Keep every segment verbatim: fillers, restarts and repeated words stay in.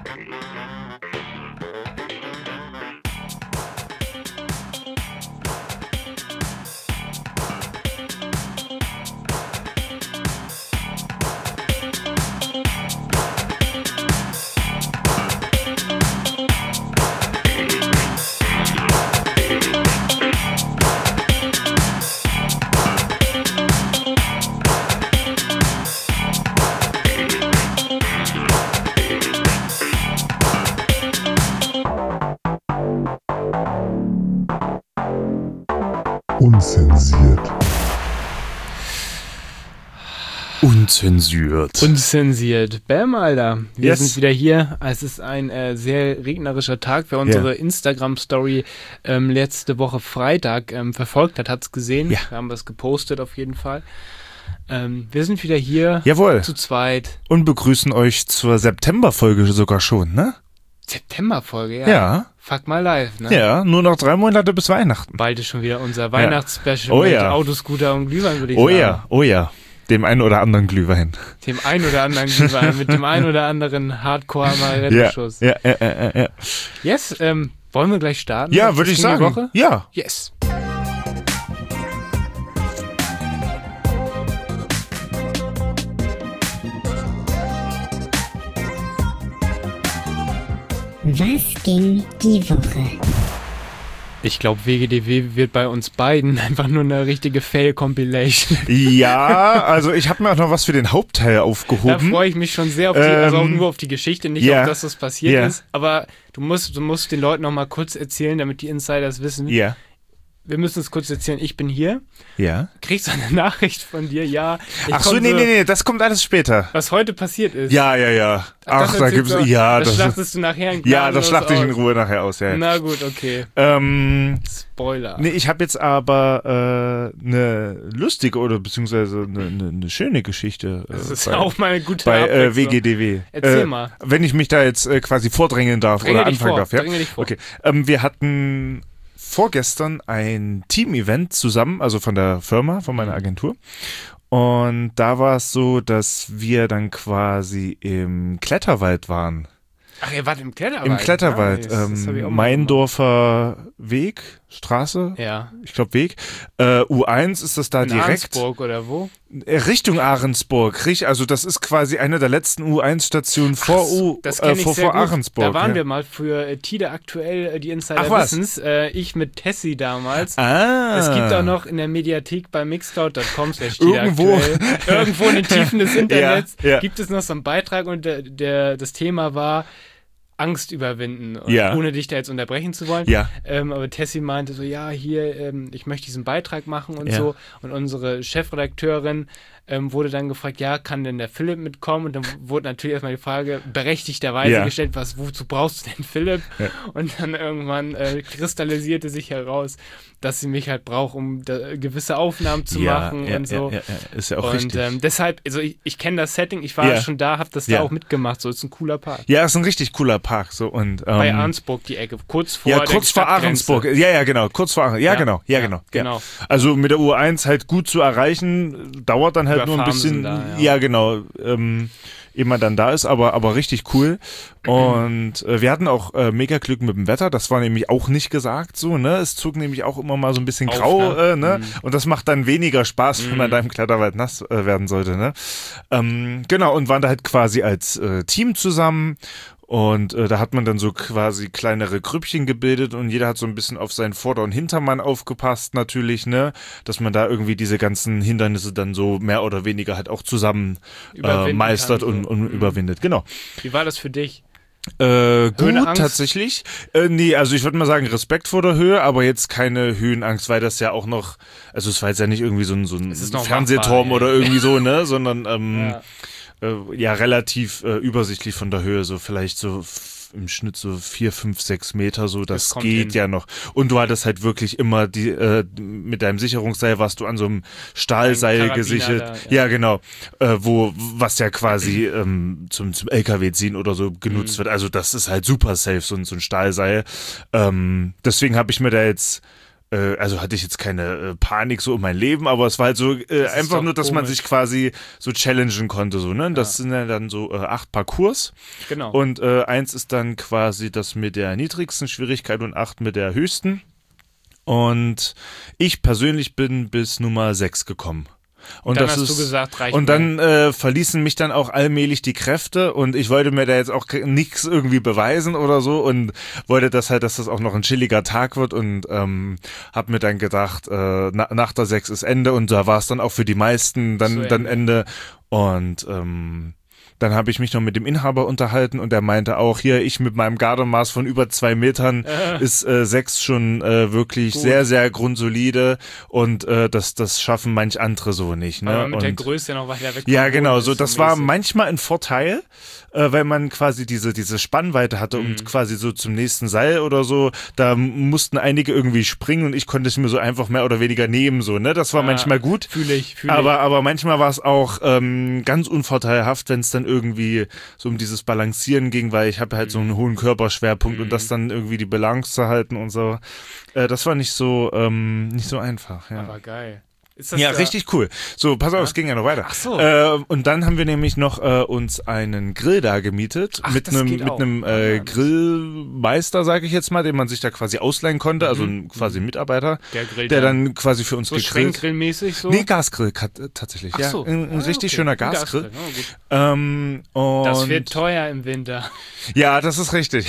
Unzensiert. Unzensiert. Unzensiert. Bam, Alter. Wir Yes. sind wieder hier. Es ist ein äh, sehr regnerischer Tag. Wer unsere Ja. Instagram-Story ähm, letzte Woche Freitag ähm, verfolgt hat, hat es gesehen. Ja. Wir haben was gepostet auf jeden Fall. Ähm, wir sind wieder hier. Jawohl. Zu zweit. Und begrüßen euch zur September-Folge sogar schon, ne? September-Folge, ja. Ja. Fuck mal live, ne? Ja, nur noch drei Monate bis Weihnachten. Bald ist schon wieder unser Weihnachtsspecial Oh mit ja. Autoscooter und Glühwein, würde ich Oh sagen. ja, oh ja. Dem einen oder anderen Glühwein. Dem einen oder anderen Glühwein, mit dem einen oder anderen Hardcore-Amaretto-Schuss. Ja, ja, ja, ja, ja. Yes, ähm, wollen wir gleich starten? Ja, Das würde ich ging die sagen. Woche? Ja. Yes. Was ging die Woche? Ich glaube, W G D W wird bei uns beiden einfach nur eine richtige Fail-Compilation. Ja, also ich habe mir auch noch was für den Hauptteil Da aufgehoben. freue ich mich schon sehr auf die, also auch Ähm, nur auf die Geschichte, nicht ja. auf das, was passiert Ja. ist. Aber du musst, du musst den Leuten noch mal kurz erzählen, damit die Insiders wissen. Ja, Wir müssen es kurz erzählen. Ich bin hier, ja. kriegst du eine Nachricht von dir, ja. Ich Ach so, konnte- nee, nee, nee, das kommt alles später. Was heute passiert ist. Ja, ja, ja. Ach, das da erzählst gibt's, du- ja, das das, schlachtest du nachher in ja, Gnadenlos das schlachte ich in aus. Ruhe nachher aus, ja. Na gut, okay. Ähm, Spoiler. nee, ich habe jetzt aber äh, eine lustige oder beziehungsweise eine, eine, eine schöne Geschichte äh, Das ist bei, auch mal eine gute bei äh, Abwechslung. W G D W. Erzähl äh, mal. Wenn ich mich da jetzt äh, quasi vordrängeln darf Dränge oder dich anfangen vor, darf, ja? dränge dich vor. Okay. Ähm, wir hatten vorgestern ein Team-Event zusammen, also von der Firma, von meiner Agentur. Und da war es so, dass wir dann quasi im Kletterwald waren. Ach, ihr wart im Kletterwald? Im Kletterwald. Nice. Das hab ich auch Ähm, mal Meindorfer Weg, Straße, gemacht. Ja. ich glaube Weg. Äh, U eins ist das da In direkt. Arnsburg oder wo? Äh, Richtung Ahrensburg. Richtig, also das ist quasi eine der letzten U eins Stationen vor, U, Das äh, kenne ich vor, sehr vor gut. Ahrensburg. Da waren ja. wir mal für äh, Tide aktuell, äh, die Insider Ach, was? wissen's. Äh, ich mit Tessie damals. Ah. Es gibt auch noch in der Mediathek bei mixcloud punkt com slash Irgendwo. aktuell, irgendwo in den Tiefen des Internets Ja, ja. gibt es noch so einen Beitrag und der, der, das Thema war Angst überwinden, und Ja. ohne dich da jetzt unterbrechen zu wollen. Ja. Ähm, aber Tessie meinte so, ja, hier, ähm, ich möchte diesen Beitrag machen und Ja. so. Und unsere Chefredakteurin ähm, wurde dann gefragt, ja, kann denn der Philipp mitkommen? Und dann wurde natürlich erstmal die Frage berechtigterweise Ja. gestellt, was, wozu brauchst du denn Philipp? Ja. Und dann irgendwann äh, kristallisierte sich heraus, dass sie mich halt braucht, um da, gewisse Aufnahmen zu ja, machen ja, und so. Ja, ja, ja. Ist ja auch und richtig. ähm, deshalb, also ich, ich kenne das Setting, ich war Ja. schon da, habe das Ja. da auch mitgemacht, so ist ein cooler Park. Ja, ist ein richtig cooler Park. So, und, ähm, Bei Arnsburg die Ecke, kurz vor Ja, der kurz vor Stadtgrenze. Ahrensburg. Ja, ja, genau. Kurz vor Ahrensburg. Ja, Ja. genau. Ja, Ja, genau. genau. Ja. Also mit der U eins halt gut zu erreichen, dauert dann halt Über nur ein Farmsen bisschen. da, ja. ja. genau. Ähm, ehe man dann da ist, aber, aber richtig cool. Und äh, wir hatten auch äh, mega Glück mit dem Wetter. Das war nämlich auch nicht gesagt so, ne? Es zog nämlich auch immer mal so ein bisschen Auf, grau, ne? äh, ne? Mhm. Und das macht dann weniger Spaß, wenn man Mhm. da im Kletterwald nass äh, werden sollte, ne? Ähm, genau, und waren da halt quasi als äh, Team zusammen. Und äh, da hat man dann so quasi kleinere Grüppchen gebildet und jeder hat so ein bisschen auf seinen Vorder- und Hintermann aufgepasst natürlich, ne? Dass man da irgendwie diese ganzen Hindernisse dann so mehr oder weniger halt auch zusammen äh, Überwinden meistert kann, und, so. und Mhm. überwindet. Genau. Wie war das für dich? Äh, gut, Höhenangst? tatsächlich. Äh, nee, also ich würde mal sagen Respekt vor der Höhe, aber jetzt keine Höhenangst, weil das ja auch noch, also es war jetzt ja nicht irgendwie so ein, so ein Es ist noch Fernsehturm machbar, oder ey. irgendwie so, ne? Sondern ähm, Ja. äh, ja relativ äh, übersichtlich von der Höhe, so vielleicht so f- im Schnitt so vier, fünf, sechs Meter, so das, Das kommt geht hin. ja noch. Und du hattest halt wirklich immer die äh, mit deinem Sicherungsseil warst du an so einem Stahlseil Karabiner gesichert. da, ja. ja. genau. Äh, wo was ja quasi ähm, zum zum L K W ziehen oder so genutzt Mhm. wird. Also das ist halt super safe, so, ein- so ein Stahlseil. Ähm, deswegen habe ich mir da jetzt äh, also hatte ich jetzt keine äh, Panik so um mein Leben, aber es war halt so äh, Das ist einfach doch nur, dass man komisch. sich quasi so challengen konnte, so, ne? Das sind ja dann so äh, acht Parcours. Genau. Und äh, eins ist dann quasi das mit der niedrigsten Schwierigkeit und acht mit der höchsten. Und ich persönlich bin bis Nummer sechs gekommen. Und dann das hast ist, du gesagt, reicht und mir. dann äh, verließen mich dann auch allmählich die Kräfte und ich wollte mir da jetzt auch nichts irgendwie beweisen oder so und wollte das halt, dass das auch noch ein chilliger Tag wird und ähm, habe mir dann gedacht, äh, na, nach der sechs ist Ende und da war es dann auch für die meisten dann, Zu dann Ende und ähm, dann habe ich mich noch mit dem Inhaber unterhalten und er meinte auch, hier, ich mit meinem Gardemaß von über zwei Metern Äh. ist äh, sechs schon äh, wirklich Gut. sehr, sehr grundsolide und äh, das, das schaffen manch andere so nicht. Ne? Aber mit und der Größe noch weiter weg. ja, vom genau, Boden so ist das war mäßig. manchmal ein Vorteil, äh, weil man quasi diese diese Spannweite hatte Mhm. und quasi so zum nächsten Seil oder so, da mussten einige irgendwie springen und ich konnte es mir so einfach mehr oder weniger nehmen, so, ne? Das war Ja, manchmal gut. Fühle ich, fühle Aber, aber manchmal war es auch ähm, ganz unvorteilhaft, wenn es dann irgendwie so um dieses Balancieren ging, weil ich habe halt so einen hohen Körperschwerpunkt Mhm. und das dann irgendwie die Balance zu halten und so. Äh, das war nicht so ähm, nicht so einfach. ich. Ja. Aber geil. Ist das Ja, da- richtig cool. So, pass auf, es ging ja noch weiter. Ach so. Äh, und dann haben wir nämlich noch äh, uns einen Grill da gemietet Ach, mit das einem geht mit auch. einem Ah, äh, ja, das- Grillmeister, sage ich jetzt mal, den man sich da quasi ausleihen konnte, also ein quasi ein Mitarbeiter, Der grillt der dann dann quasi für uns so gegrillt. Schwenkgrillmäßig so? Nee, Gasgrill kat- äh, tatsächlich. Ach ja, so. ein, ein Ah, richtig okay. schöner Ein Gasgrill. Gasgrill, oh, gut. Ähm, und Das wird teuer im Winter. ja, das ist richtig.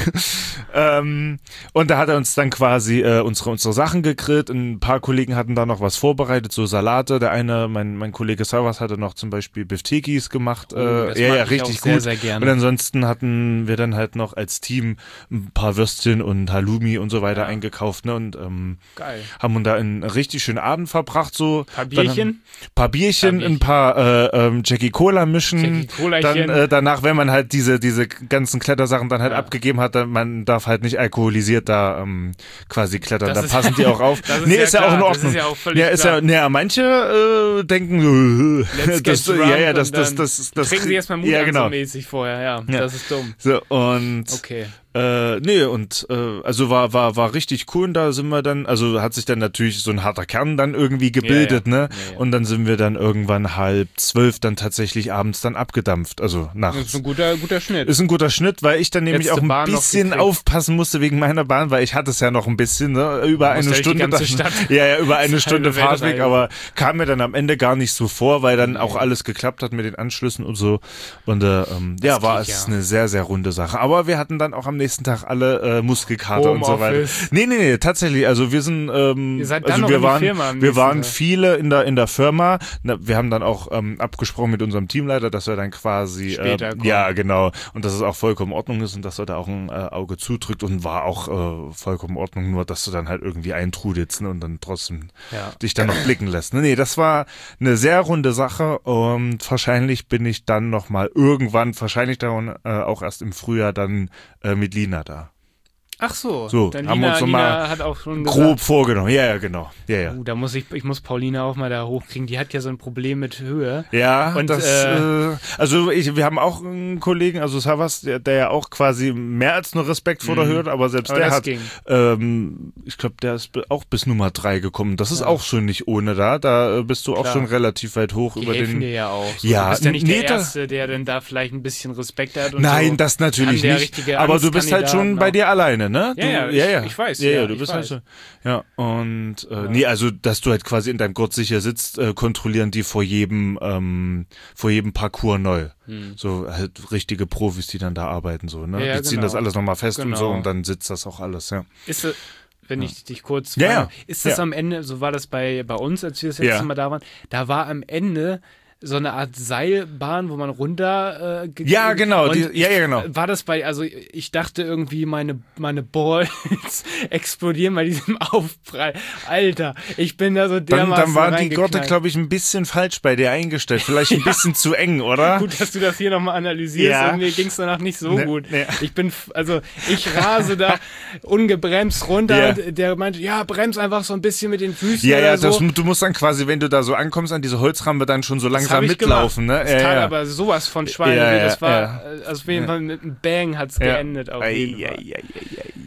ähm, und da hat er uns dann quasi äh, unsere unsere Sachen gegrillt. Ein paar Kollegen hatten da noch was vorbereitet, so Salate. Der eine, mein mein Kollege Savas, hatte noch zum Beispiel Biftekis gemacht. Oh, äh, das ja, mag ja, ich richtig auch sehr, gut. sehr gerne. Und ansonsten hatten wir dann halt noch als Team ein paar Würstchen und Halloumi und so weiter Ja. eingekauft, ne? Und ähm, Geil. haben uns da einen richtig schönen Abend verbracht. So Paar Dann haben- Bierchen? paar Bierchen, Paar ein paar äh, ähm, Jackie Cola mischen. Jackie Colachen. Dann äh, danach, wenn man halt diese diese ganzen Klettersachen dann halt Ja. abgegeben hat, dann man darf halt nicht alkoholisiert da ähm, quasi klettern. Das Da ist- passen die auch auf. Das ist nee, ja ist ja klar, auch in das Ordnung. ist ja auch völlig ja, ist klar. ja, naja, manche äh, denken, äh, Let's get das, drunk ja, ja, das, und das, dann das, das, das, trinken sie erstmal Mut ja, an genau. so mäßig vorher, ja. Ja. Das ist dumm. So, und Okay. Äh, nee, und äh, also war war war richtig cool und da sind wir dann, also hat sich dann natürlich so ein harter Kern dann irgendwie gebildet, Ja, ja. ne? Ja, ja. Und dann sind wir dann irgendwann halb zwölf dann tatsächlich abends dann abgedampft, also Das nachts. ist ein guter, guter Schnitt. Ist ein guter Schnitt, weil ich dann nämlich Letzte auch ein Bahn noch bisschen gekriegt. aufpassen musste wegen meiner Bahn, weil ich hatte es ja noch ein bisschen, ne? Über Musst eine ja durch die Stunde. ganze dann, Stadt. ja, ja, über eine Das Stunde halbe Welt Fahrtweg, reisen. aber kam mir dann am Ende gar nicht so vor, weil dann Nee. auch alles geklappt hat mit den Anschlüssen und so. Und äh, ähm, ja, war geht es ja. eine sehr, sehr runde Sache. Aber wir hatten dann auch am nächsten Tag alle äh, Muskelkater und so weiter. Homeoffice. Nee, nee, nee, tatsächlich. Also wir sind, ähm, Ihr seid dann also noch wir in die waren, Firma am wir nächsten waren Tag. viele in der in der Firma. Na, wir haben dann auch ähm, abgesprochen mit unserem Teamleiter, dass wir dann quasi Später äh, kommen. ja genau und dass es auch vollkommen in Ordnung ist und dass er da auch ein äh, Auge zudrückt und war auch äh, vollkommen in Ordnung, nur dass du dann halt irgendwie eintrudelst, ne, und dann trotzdem Ja. dich dann noch blicken lässt. Nee, nee, das war eine sehr runde Sache und wahrscheinlich bin ich dann noch mal irgendwann, wahrscheinlich dann äh, auch erst im Frühjahr dann äh, mit Lina da. Ach so. So, dann haben wir Lina, uns noch Lina mal hat auch schon Grob gesagt, vorgenommen. Ja, ja, genau. Ja, ja. uh, da muss ich, ich muss Paulina auch mal da hochkriegen. Die hat ja so ein Problem mit Höhe. Ja, Und, das, äh, äh, also ich, wir haben auch einen Kollegen, also Savas, der, der ja auch quasi mehr als nur Respekt vor der Mhm. Höhe hat, aber selbst Aber der das hat, ging. ähm, ich glaube, der ist be- auch bis Nummer drei gekommen. Das ist Ja. auch schon nicht ohne da, da äh, bist du auch Klar. schon relativ weit hoch Die über helfen den... dir ja auch. So, Ja, du bist ja nicht nee, der da- Erste, der dann da vielleicht ein bisschen Respekt hat und Nein, so. das natürlich Kann der nicht. richtige Aber du bist halt schon Angstkandidaten bei auch. dir alleine, ne? Du, Ja, ja, ich- ich weiß, Ja, ja, ja, du ich bist weiß. halt so. Ja, und äh, nee, also dass du halt quasi in deinem Gurt sicher sitzt, äh, kontrollieren die vor jedem ähm, vor jedem Parcours neu. Hm. So halt richtige Profis, die dann da arbeiten, so, ne? Ja, die ziehen genau. das alles nochmal fest und so Genau. und dann sitzt das auch alles, ja. Ist das, wenn ich dich kurz Ja, frage, ja. ist das Ja. am Ende, so war das bei, bei uns, als wir das letzte Ja. Mal da waren, da war am Ende so eine Art Seilbahn, wo man runter äh, ge- Ja, genau, und die- ja, ja, genau. War das bei, also ich dachte irgendwie, meine, meine Balls explodieren bei diesem Aufprall. Alter, ich bin da so Dann, dermaßen dann waren die reingeknallt. Gurte, glaube ich, ein bisschen falsch bei dir eingestellt. Vielleicht ein bisschen zu eng, oder? Gut, dass du das hier nochmal analysierst. Ja. Und mir ging es danach nicht so Ne, gut. ne. Ich bin, f- also ich rase da ungebremst runter. Ja. Und der meinte, ja, brems einfach so ein bisschen mit den Füßen Ja, oder ja, so. das, du musst dann quasi, wenn du da so ankommst an diese Holzrampe, dann schon so Das langsam hab ich mitlaufen, gemacht. ne? Das Ja, tat ja. aber sowas von Schweine. Ja, ja, das war, ja. äh, also auf jeden Fall mit einem Bang hat's Ja. geendet. Auf Ei, jeden ei, Fall. ei, ei, ei.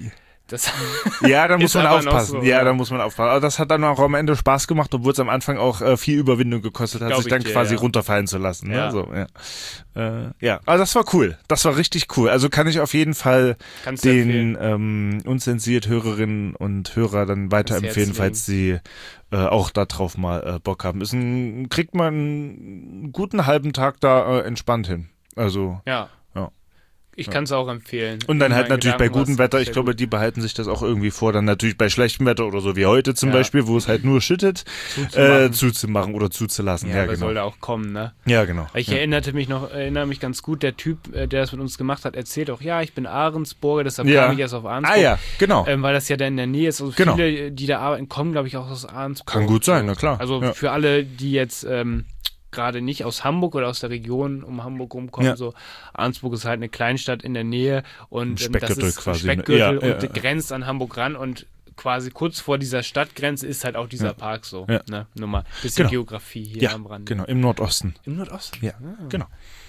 Das Ja, da muss ist man aber noch aufpassen. so, ja, ja. da muss man aufpassen. Aber das hat dann auch am Ende Spaß gemacht, obwohl es am Anfang auch äh, viel Überwindung gekostet hat, Glaub sich ich dann dir, quasi ja. runterfallen zu lassen. Ne? Ja. So, ja. Äh, ja, aber das war cool. Das war richtig cool. Also kann ich auf jeden Fall Kannst du den ähm, unzensiert Hörerinnen und Hörer dann weiterempfehlen, Herz falls sie äh, auch da drauf mal äh, Bock haben. Ist ein, kriegt man einen guten halben Tag da äh, entspannt hin. Also Ja. Ja. Ich kann es auch empfehlen. und dann In halt meinen natürlich bei Gedanken gutem war's Wetter, ich sehr glaube, gut. die behalten sich das auch irgendwie vor, dann natürlich bei schlechtem Wetter oder so wie heute zum Ja. Beispiel, wo es halt nur schüttet, Zuzumachen. äh, zuzumachen oder zuzulassen. Ja, Ja, aber genau. soll da auch kommen, ne? Ja, genau. Ich ja. erinnerte mich noch, erinnere mich ganz gut, der Typ, äh, der das mit uns gemacht hat, erzählt auch, ja, ich bin Ahrensburger, deshalb Ja. kam ich erst auf Ahrensburg. Ah ja, genau. Ähm, weil das ja da in der Nähe ist. Also Genau. viele, die da arbeiten, kommen, glaube ich, auch aus Ahrensburg. Kann gut sein, na klar. Also Ja. für alle, die jetzt ähm, gerade nicht aus Hamburg oder aus der Region um Hamburg rumkommen, Ja. so Ahrensburg ist halt eine Kleinstadt in der Nähe und ähm, das Speckgürtel ist quasi, ein ne? Speckgürtel Ja, und ja, ja. grenzt an Hamburg ran und quasi kurz vor dieser Stadtgrenze ist halt auch dieser Ja. Park so. Ja. Ne? Nur mal ein bisschen Genau. Geografie hier Ja, am Rand. genau, im Nordosten. Im Nordosten. Ja, genau.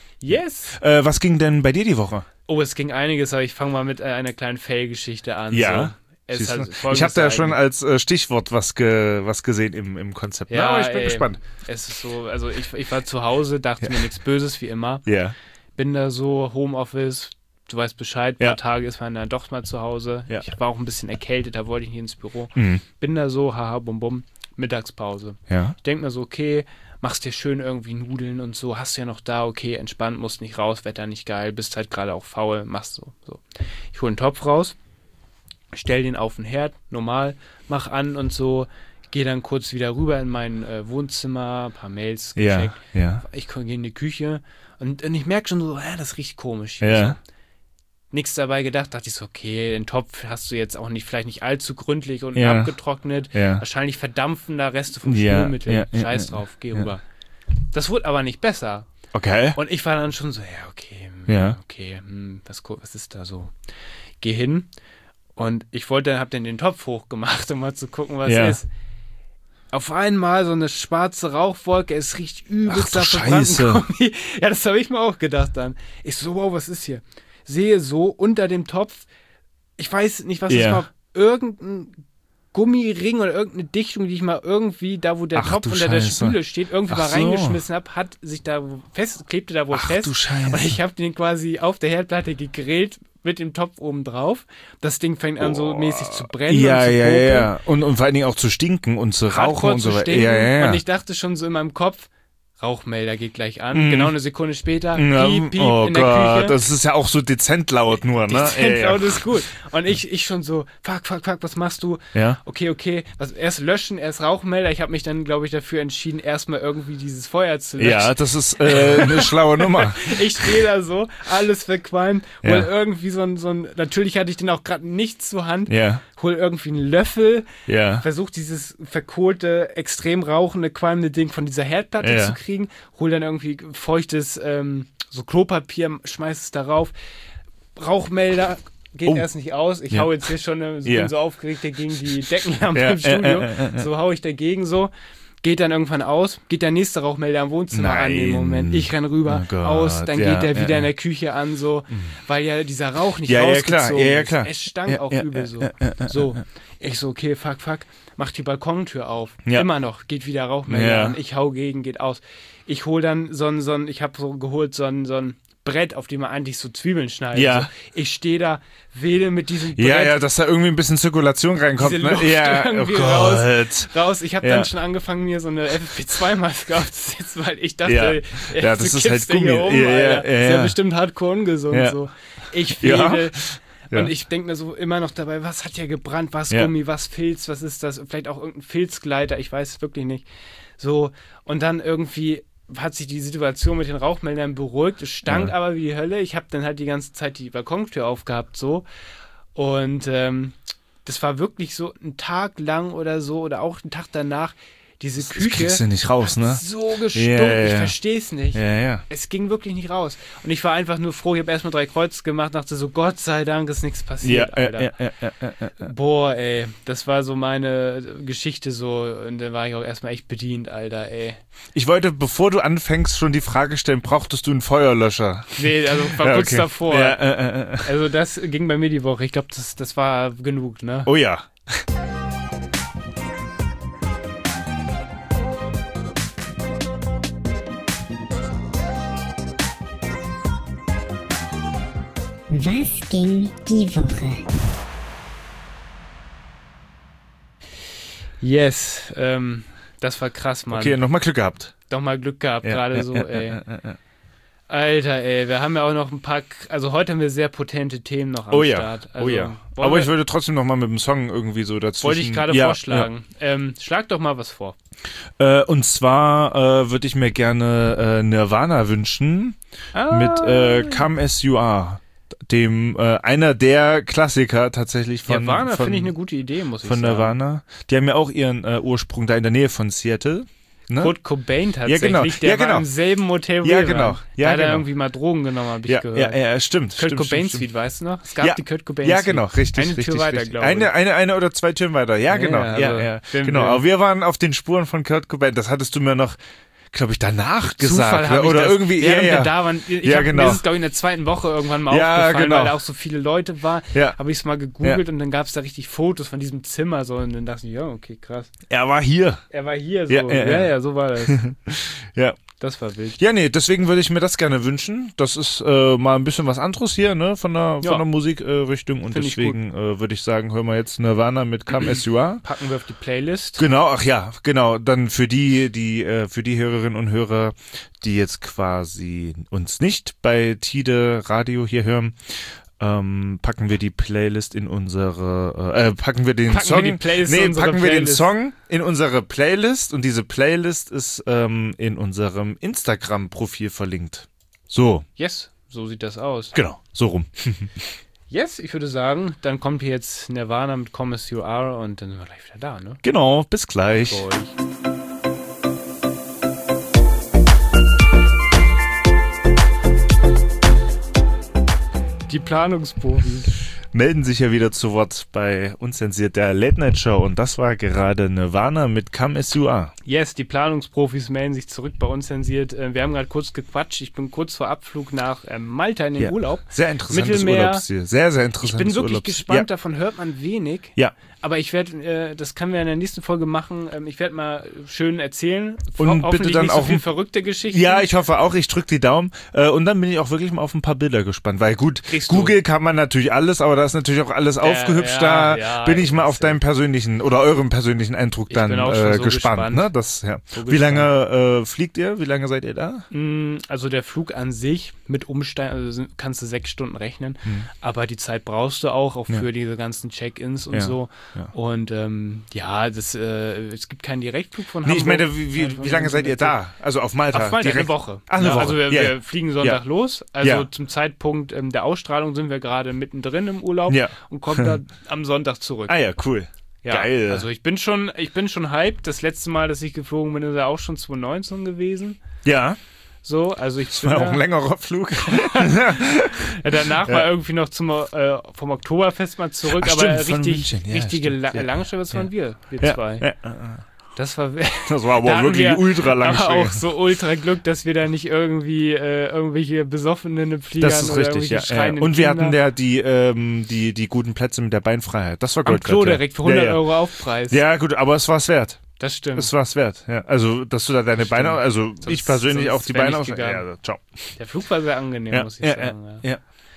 Yes! Äh, was ging denn bei dir die Woche? Oh, es ging einiges, aber ich fange mal mit äh, einer kleinen Fail-Geschichte an. Ja. So. Es Siehst hat du? folgendes Ich habe da ja schon Ereignis. als äh, Stichwort was, ge, was gesehen im, im Konzept. Ja, Na, aber ich bin ey, gespannt. Es ist so, also ich, ich war zu Hause, dachte mir nichts Böses wie immer. Ja. Bin da so, Homeoffice, du weißt Bescheid, ein Ja. paar Tage ist man dann doch mal zu Hause. Ja. Ich war auch ein bisschen erkältet, da wollte ich nicht ins Büro. Mhm. Bin da so, haha, bum bum, Mittagspause. Ja. Ich denke mir so, okay, machst dir schön irgendwie Nudeln und so, hast du ja noch da, okay, entspannt, musst nicht raus, Wetter nicht geil, bist halt gerade auch faul, machst so. so. Ich hole einen Topf raus, stell den auf den Herd, normal, mach an und so, gehe dann kurz wieder rüber in mein äh, Wohnzimmer, ein paar Mails gecheckt. Ja. Ja. Ich gehe in die Küche und, und ich merke schon so, ja, das riecht komisch. hier Ja. So. Nichts dabei gedacht, dachte ich so, okay, den Topf hast du jetzt auch nicht, vielleicht nicht allzu gründlich und Ja. abgetrocknet. Ja. Wahrscheinlich verdampfen da Reste vom Ja, Spülmittel. ja, ja, Scheiß ja, drauf, geh ja. rüber. Das wurde aber nicht besser. Okay. Und ich war dann schon so, ja, okay, hm, Ja. okay, hm, was, was ist da so? Geh hin und ich wollte, hab dann den Topf hochgemacht, um mal zu gucken, was Ja. ist. Auf einmal so eine schwarze Rauchwolke, es riecht übelst Ach nach du verbrannten Scheiße. Gummi. Ja, das habe ich mir auch gedacht dann. Ich so, wow, was ist hier? Sehe so unter dem Topf, ich weiß nicht, was Ja. das war, irgendein Gummiring oder irgendeine Dichtung, die ich mal irgendwie, da wo der Ach Topf du unter der Scheiße. Spüle steht, irgendwie Ach mal so. reingeschmissen habe, hat sich da fest, klebte da wohl Ach fest. du Scheiße. Und ich habe den quasi auf der Herdplatte gegrillt mit dem Topf oben drauf. Das Ding fängt an so mäßig zu brennen Ja, und zu ja, popeln. ja. Und, und vor allen Dingen auch zu stinken und zu rauchen Hardcore und so zu weiter. stinken. Ja, ja, ja. Und ich dachte schon so in meinem Kopf, Rauchmelder geht gleich an. Mhm. Genau eine Sekunde später, Ja, piep, piep oh in der Gott, Küche. das ist ja auch so dezent laut nur, ne? Dezent Ja, laut ist gut. Und ich, ich schon so, fuck, fuck, fuck, was machst du? Ja. Okay, okay, was, erst löschen, erst Rauchmelder. Ich habe mich dann, glaube ich, dafür entschieden, erstmal irgendwie dieses Feuer zu löschen. Ja, das ist äh, eine schlaue Nummer. Ich stehe da so, alles verqualmt, hol Ja. irgendwie so ein, so ein, natürlich hatte ich den auch gerade nichts zur Hand, Ja, hol irgendwie einen Löffel, ja. versuch dieses verkohlte, extrem rauchende, qualmende Ding von dieser Herdplatte Ja. zu kriegen, hol dann irgendwie feuchtes, ähm, so Klopapier, schmeiß es darauf, Rauchmelder geht Oh. erst nicht aus, ich Ja. hau jetzt hier schon, äh, so, Ja. bin so aufgeregt dagegen die Deckenlampe Ja, im Studio, äh, äh, äh, äh. so hau ich dagegen so, geht dann irgendwann aus, geht der nächste Rauchmelder im Wohnzimmer an Nein. im Moment. Ich renn rüber, Oh Gott, aus, dann ja, geht der ja, wieder ja. in der Küche an, so, weil ja dieser Rauch nicht Ja, ja, rausgezogen klar, ja, ja, ist. klar. Es stank Ja, auch ja, übel ja, so. ja, ja, ja, so, ich so, okay, fuck, fuck, mach die Balkontür auf. Ja. Immer noch, geht wieder Rauchmelder Ja. an. Ich hau gegen, geht aus. Ich hol dann so ein, so ein, ich hab so geholt so ein, so ein Brett, auf dem man eigentlich so Zwiebeln schneidet. Ja. So. Ich stehe da, wähle mit diesem Brett Ja, ja, dass da irgendwie ein bisschen Zirkulation reinkommt, Diese ne? Luft Ja, oh irgendwie Gott. raus. raus. Ich habe Ja. dann schon angefangen, mir so eine F F P zwei Maske aufzusetzen, weil ich dachte, Ja. ey, Ja, das du ist kippst halt dir hier Gummi. Um, Ja, ja, Alter. ja, Ist ja ja. bestimmt hardcore ungesund. Ja. So. Ich Ja. fehle. Ja. Und ich denke mir so immer noch dabei, was hat ja gebrannt, was Ja. Gummi, was Filz, was ist das? Vielleicht auch irgendein Filzgleiter, ich weiß es wirklich nicht. So, und dann irgendwie hat sich die Situation mit den Rauchmeldern beruhigt. Es stank Ja. aber wie die Hölle. Ich habe dann halt die ganze Zeit die Balkontür aufgehabt, so. Und ähm, das war wirklich so ein Tag lang oder so oder auch einen Tag danach Diese Das Küche kriegst du nicht raus, ne? so gestunken, Ja, ja, ich ja. verstehe es nicht. Ja, ja. Es ging wirklich nicht raus. Und ich war einfach nur froh, ich habe erstmal drei Kreuze gemacht, dachte so, Gott sei Dank ist nichts passiert, Ja, Alter. ja, ja, ja, ja, ja, ja. Boah, ey, das war so meine Geschichte so und dann war ich auch erstmal echt bedient, Alter, ey. Ich wollte, bevor du anfängst, schon die Frage stellen, brauchtest du einen Feuerlöscher? Nee, also war Ja, kurz okay. davor. Ja, äh, äh, äh. Also das ging bei mir die Woche. Ich glaube, das, das war genug, ne? Oh ja. Was ging die Woche? Yes, ähm, das war krass, Mann. Okay, nochmal Glück gehabt. Doch mal Glück gehabt, Ja, gerade ja, so, ja, ey. ja, ja, ja. Alter, ey, wir haben ja auch noch ein paar, also heute haben wir sehr potente Themen noch am Oh ja, Start. Also, oh ja. wollen Aber wir- ich würde trotzdem nochmal mit dem Song irgendwie so dazwischen... wollte ich gerade ja, vorschlagen. Ähm, schlag doch mal was vor. Ja. Äh, und zwar äh, würde ich mir gerne äh, Nirvana wünschen Ah, mit äh, Come As You Are. Dem, äh, einer der Klassiker tatsächlich von... Nirvana von, finde ich eine gute Idee, muss ich Von sagen. Nirvana. Die haben ja auch ihren äh, Ursprung da in der Nähe von Seattle. Ne? Kurt Cobain tatsächlich, genau. der Ja, genau. war im selben Hotel wie Ja, wir genau. waren. Ja, da hat er genau. irgendwie mal Drogen genommen, habe ich ja, gehört. ja, ja, stimmt. Kurt stimmt, Cobain stimmt, Suite, stimmt. weißt du noch? Es gab Ja. die Kurt Cobain Ja, Suite. genau, richtig, Eine richtig, Tür weiter, richtig. glaube Eine, ich. eine, eine oder zwei Türen weiter. Ja, Ja, genau. also, ja, ja. wenn Genau. wir- Aber wir waren auf den Spuren von Kurt Cobain. Das hattest du mir noch, glaube ich, danach gesagt. Zufall hab oder ich oder das, irgendwie. während Ja, wir ja. da waren. Ich Ja, hab, genau. Mir ist es, glaube ich, in der zweiten Woche irgendwann mal Ja, aufgefallen, genau. weil da auch so viele Leute waren. Ja. Habe ich es mal gegoogelt und dann gab es da richtig Fotos von diesem Zimmer so und dann dachte ich, ja, okay, krass. Er war hier. Er war hier so. Ja, Ja, ja, ja, ja. so war das. Ja. Das war wild. Ja, nee, deswegen würde ich mir das gerne wünschen. Das ist äh, mal ein bisschen was anderes hier, ne, von der, Ja. von der Musikrichtung. Und Find ich deswegen äh, würde ich sagen, hören wir jetzt Nirvana mit Come As You Are. Packen wir auf die Playlist. Genau, ach ja, genau. Dann für die, die, äh, für die Hörerinnen und Hörer, die jetzt quasi uns nicht bei Tide Radio hier hören, ähm, packen wir die Playlist in unsere, äh, packen wir den Packen Song, wir die Playlist nee, in unsere packen wir den Playlist. Song in unsere Playlist und diese Playlist ist ähm, in unserem Instagram-Profil verlinkt. So, Yes, so sieht das aus. genau, so rum. Yes, ich würde sagen, dann kommt hier jetzt Nirvana mit Come As You Are und dann sind wir gleich wieder da, ne? Genau, bis gleich. Für euch. Die Planungsprofis. Melden sich ja wieder zu Wort bei Unzensiert der Late Night Show und das war gerade Nirvana mit Come As You Are. Yes, die Planungsprofis melden sich zurück bei uns zensiert. Äh, Wir haben gerade kurz gequatscht. Ich bin kurz vor Abflug nach ähm, Malta in den Ja. Urlaub. Sehr interessantes Mittelmeer. Urlaubsziel. Sehr, sehr Ich interessantes bin wirklich Urlaubsziel. gespannt, davon hört man wenig. Ja. Aber ich werde, äh, das können wir in der nächsten Folge machen. Ähm, ich werde mal schön erzählen. Und Ho- bitte hoffentlich dann nicht so auch viel ein- verrückte Geschichten. Ja, ich hoffe auch, ich drücke die Daumen. Äh, und dann bin ich auch wirklich mal auf ein paar Bilder gespannt. Weil gut, Kriegst du. Google kann man natürlich alles, aber da ist natürlich auch alles aufgehübscht. ja, Da ja, bin ich mal das auf ist ja- deinen persönlichen oder eurem persönlichen Eindruck Ich dann bin auch schon äh, so gespannt. gespannt. Ne? Das, ja. So Wie lange äh, fliegt ihr? Wie lange seid ihr da? Mm, Also der Flug an sich mit Umsteigen, also sind- kannst du sechs Stunden rechnen, aber die Zeit brauchst du auch, auch Hm. Ja. für diese ganzen Check-ins und Ja, so. ja. Und ähm, ja, das, äh, es gibt keinen Direktflug von Nee, ich Hamburg. meine, wie, wie, wie lange seid ihr da? Also auf Malta? Auf Malta, eine direkt? Woche. Ach, eine Ja, Woche. Also wir, Ja, wir fliegen Sonntag Ja. los. Also Ja. zum Zeitpunkt ähm, der Ausstrahlung sind wir gerade mittendrin im Urlaub Ja. und kommen dann am Sonntag zurück. Ah ja, cool. Ja, Geil. Also ich bin schon, ich bin schon hyped. Das letzte Mal, dass ich geflogen bin, ist ja auch schon zwanzig neunzehn gewesen. Ja, So, also ich das bin war auch da- ein längerer Flug. Ja, danach Ja. mal irgendwie noch zum, äh, vom Oktoberfest mal zurück, Ach, aber stimmt, von richtig, München. Ja, richtige stimmt. La Ja. Langstrecke, das waren wir, wir Ja, zwei. ja, ja, ja. Das war Das war aber Da auch hatten wirklich wir ultra lang. aber auch so ultra Glück, dass wir da nicht irgendwie äh, irgendwelche besoffenen Fliegern Das ist oder richtig, ja. irgendwelche ja. schreienden Und wir Kinder hatten ja die, ähm, die, die guten Plätze mit der Beinfreiheit. Das war am Gold Klo wert, ja. direkt für hundert ja, ja. Euro Aufpreis. Ja, gut, aber es war es wert. Das stimmt. Es war es wert, ja. Also, dass du da deine Das stimmt. Beine, also Sonst- ich persönlich sonst auch die wär Beine nicht aus. gegangen. Ja, ciao. Der Flug war sehr angenehm, Ja, muss ich ja, sagen. Ja, ja.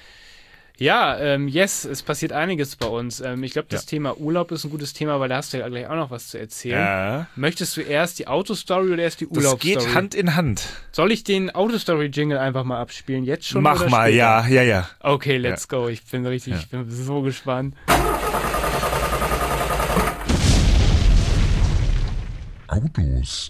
ja ähm, yes, es passiert einiges bei uns. Ähm, ich glaube, das Ja. Thema Urlaub ist ein gutes Thema, weil da hast du ja gleich auch noch was zu erzählen. Ja. Möchtest du erst die Autostory oder erst die Das Urlaubsstory? geht Hand in Hand. Soll ich den Autostory-Jingle einfach mal abspielen? Jetzt schon? Mach oder mal, später? ja, ja, ja. Okay, let's go. Ich bin richtig, Ja. ich bin so gespannt.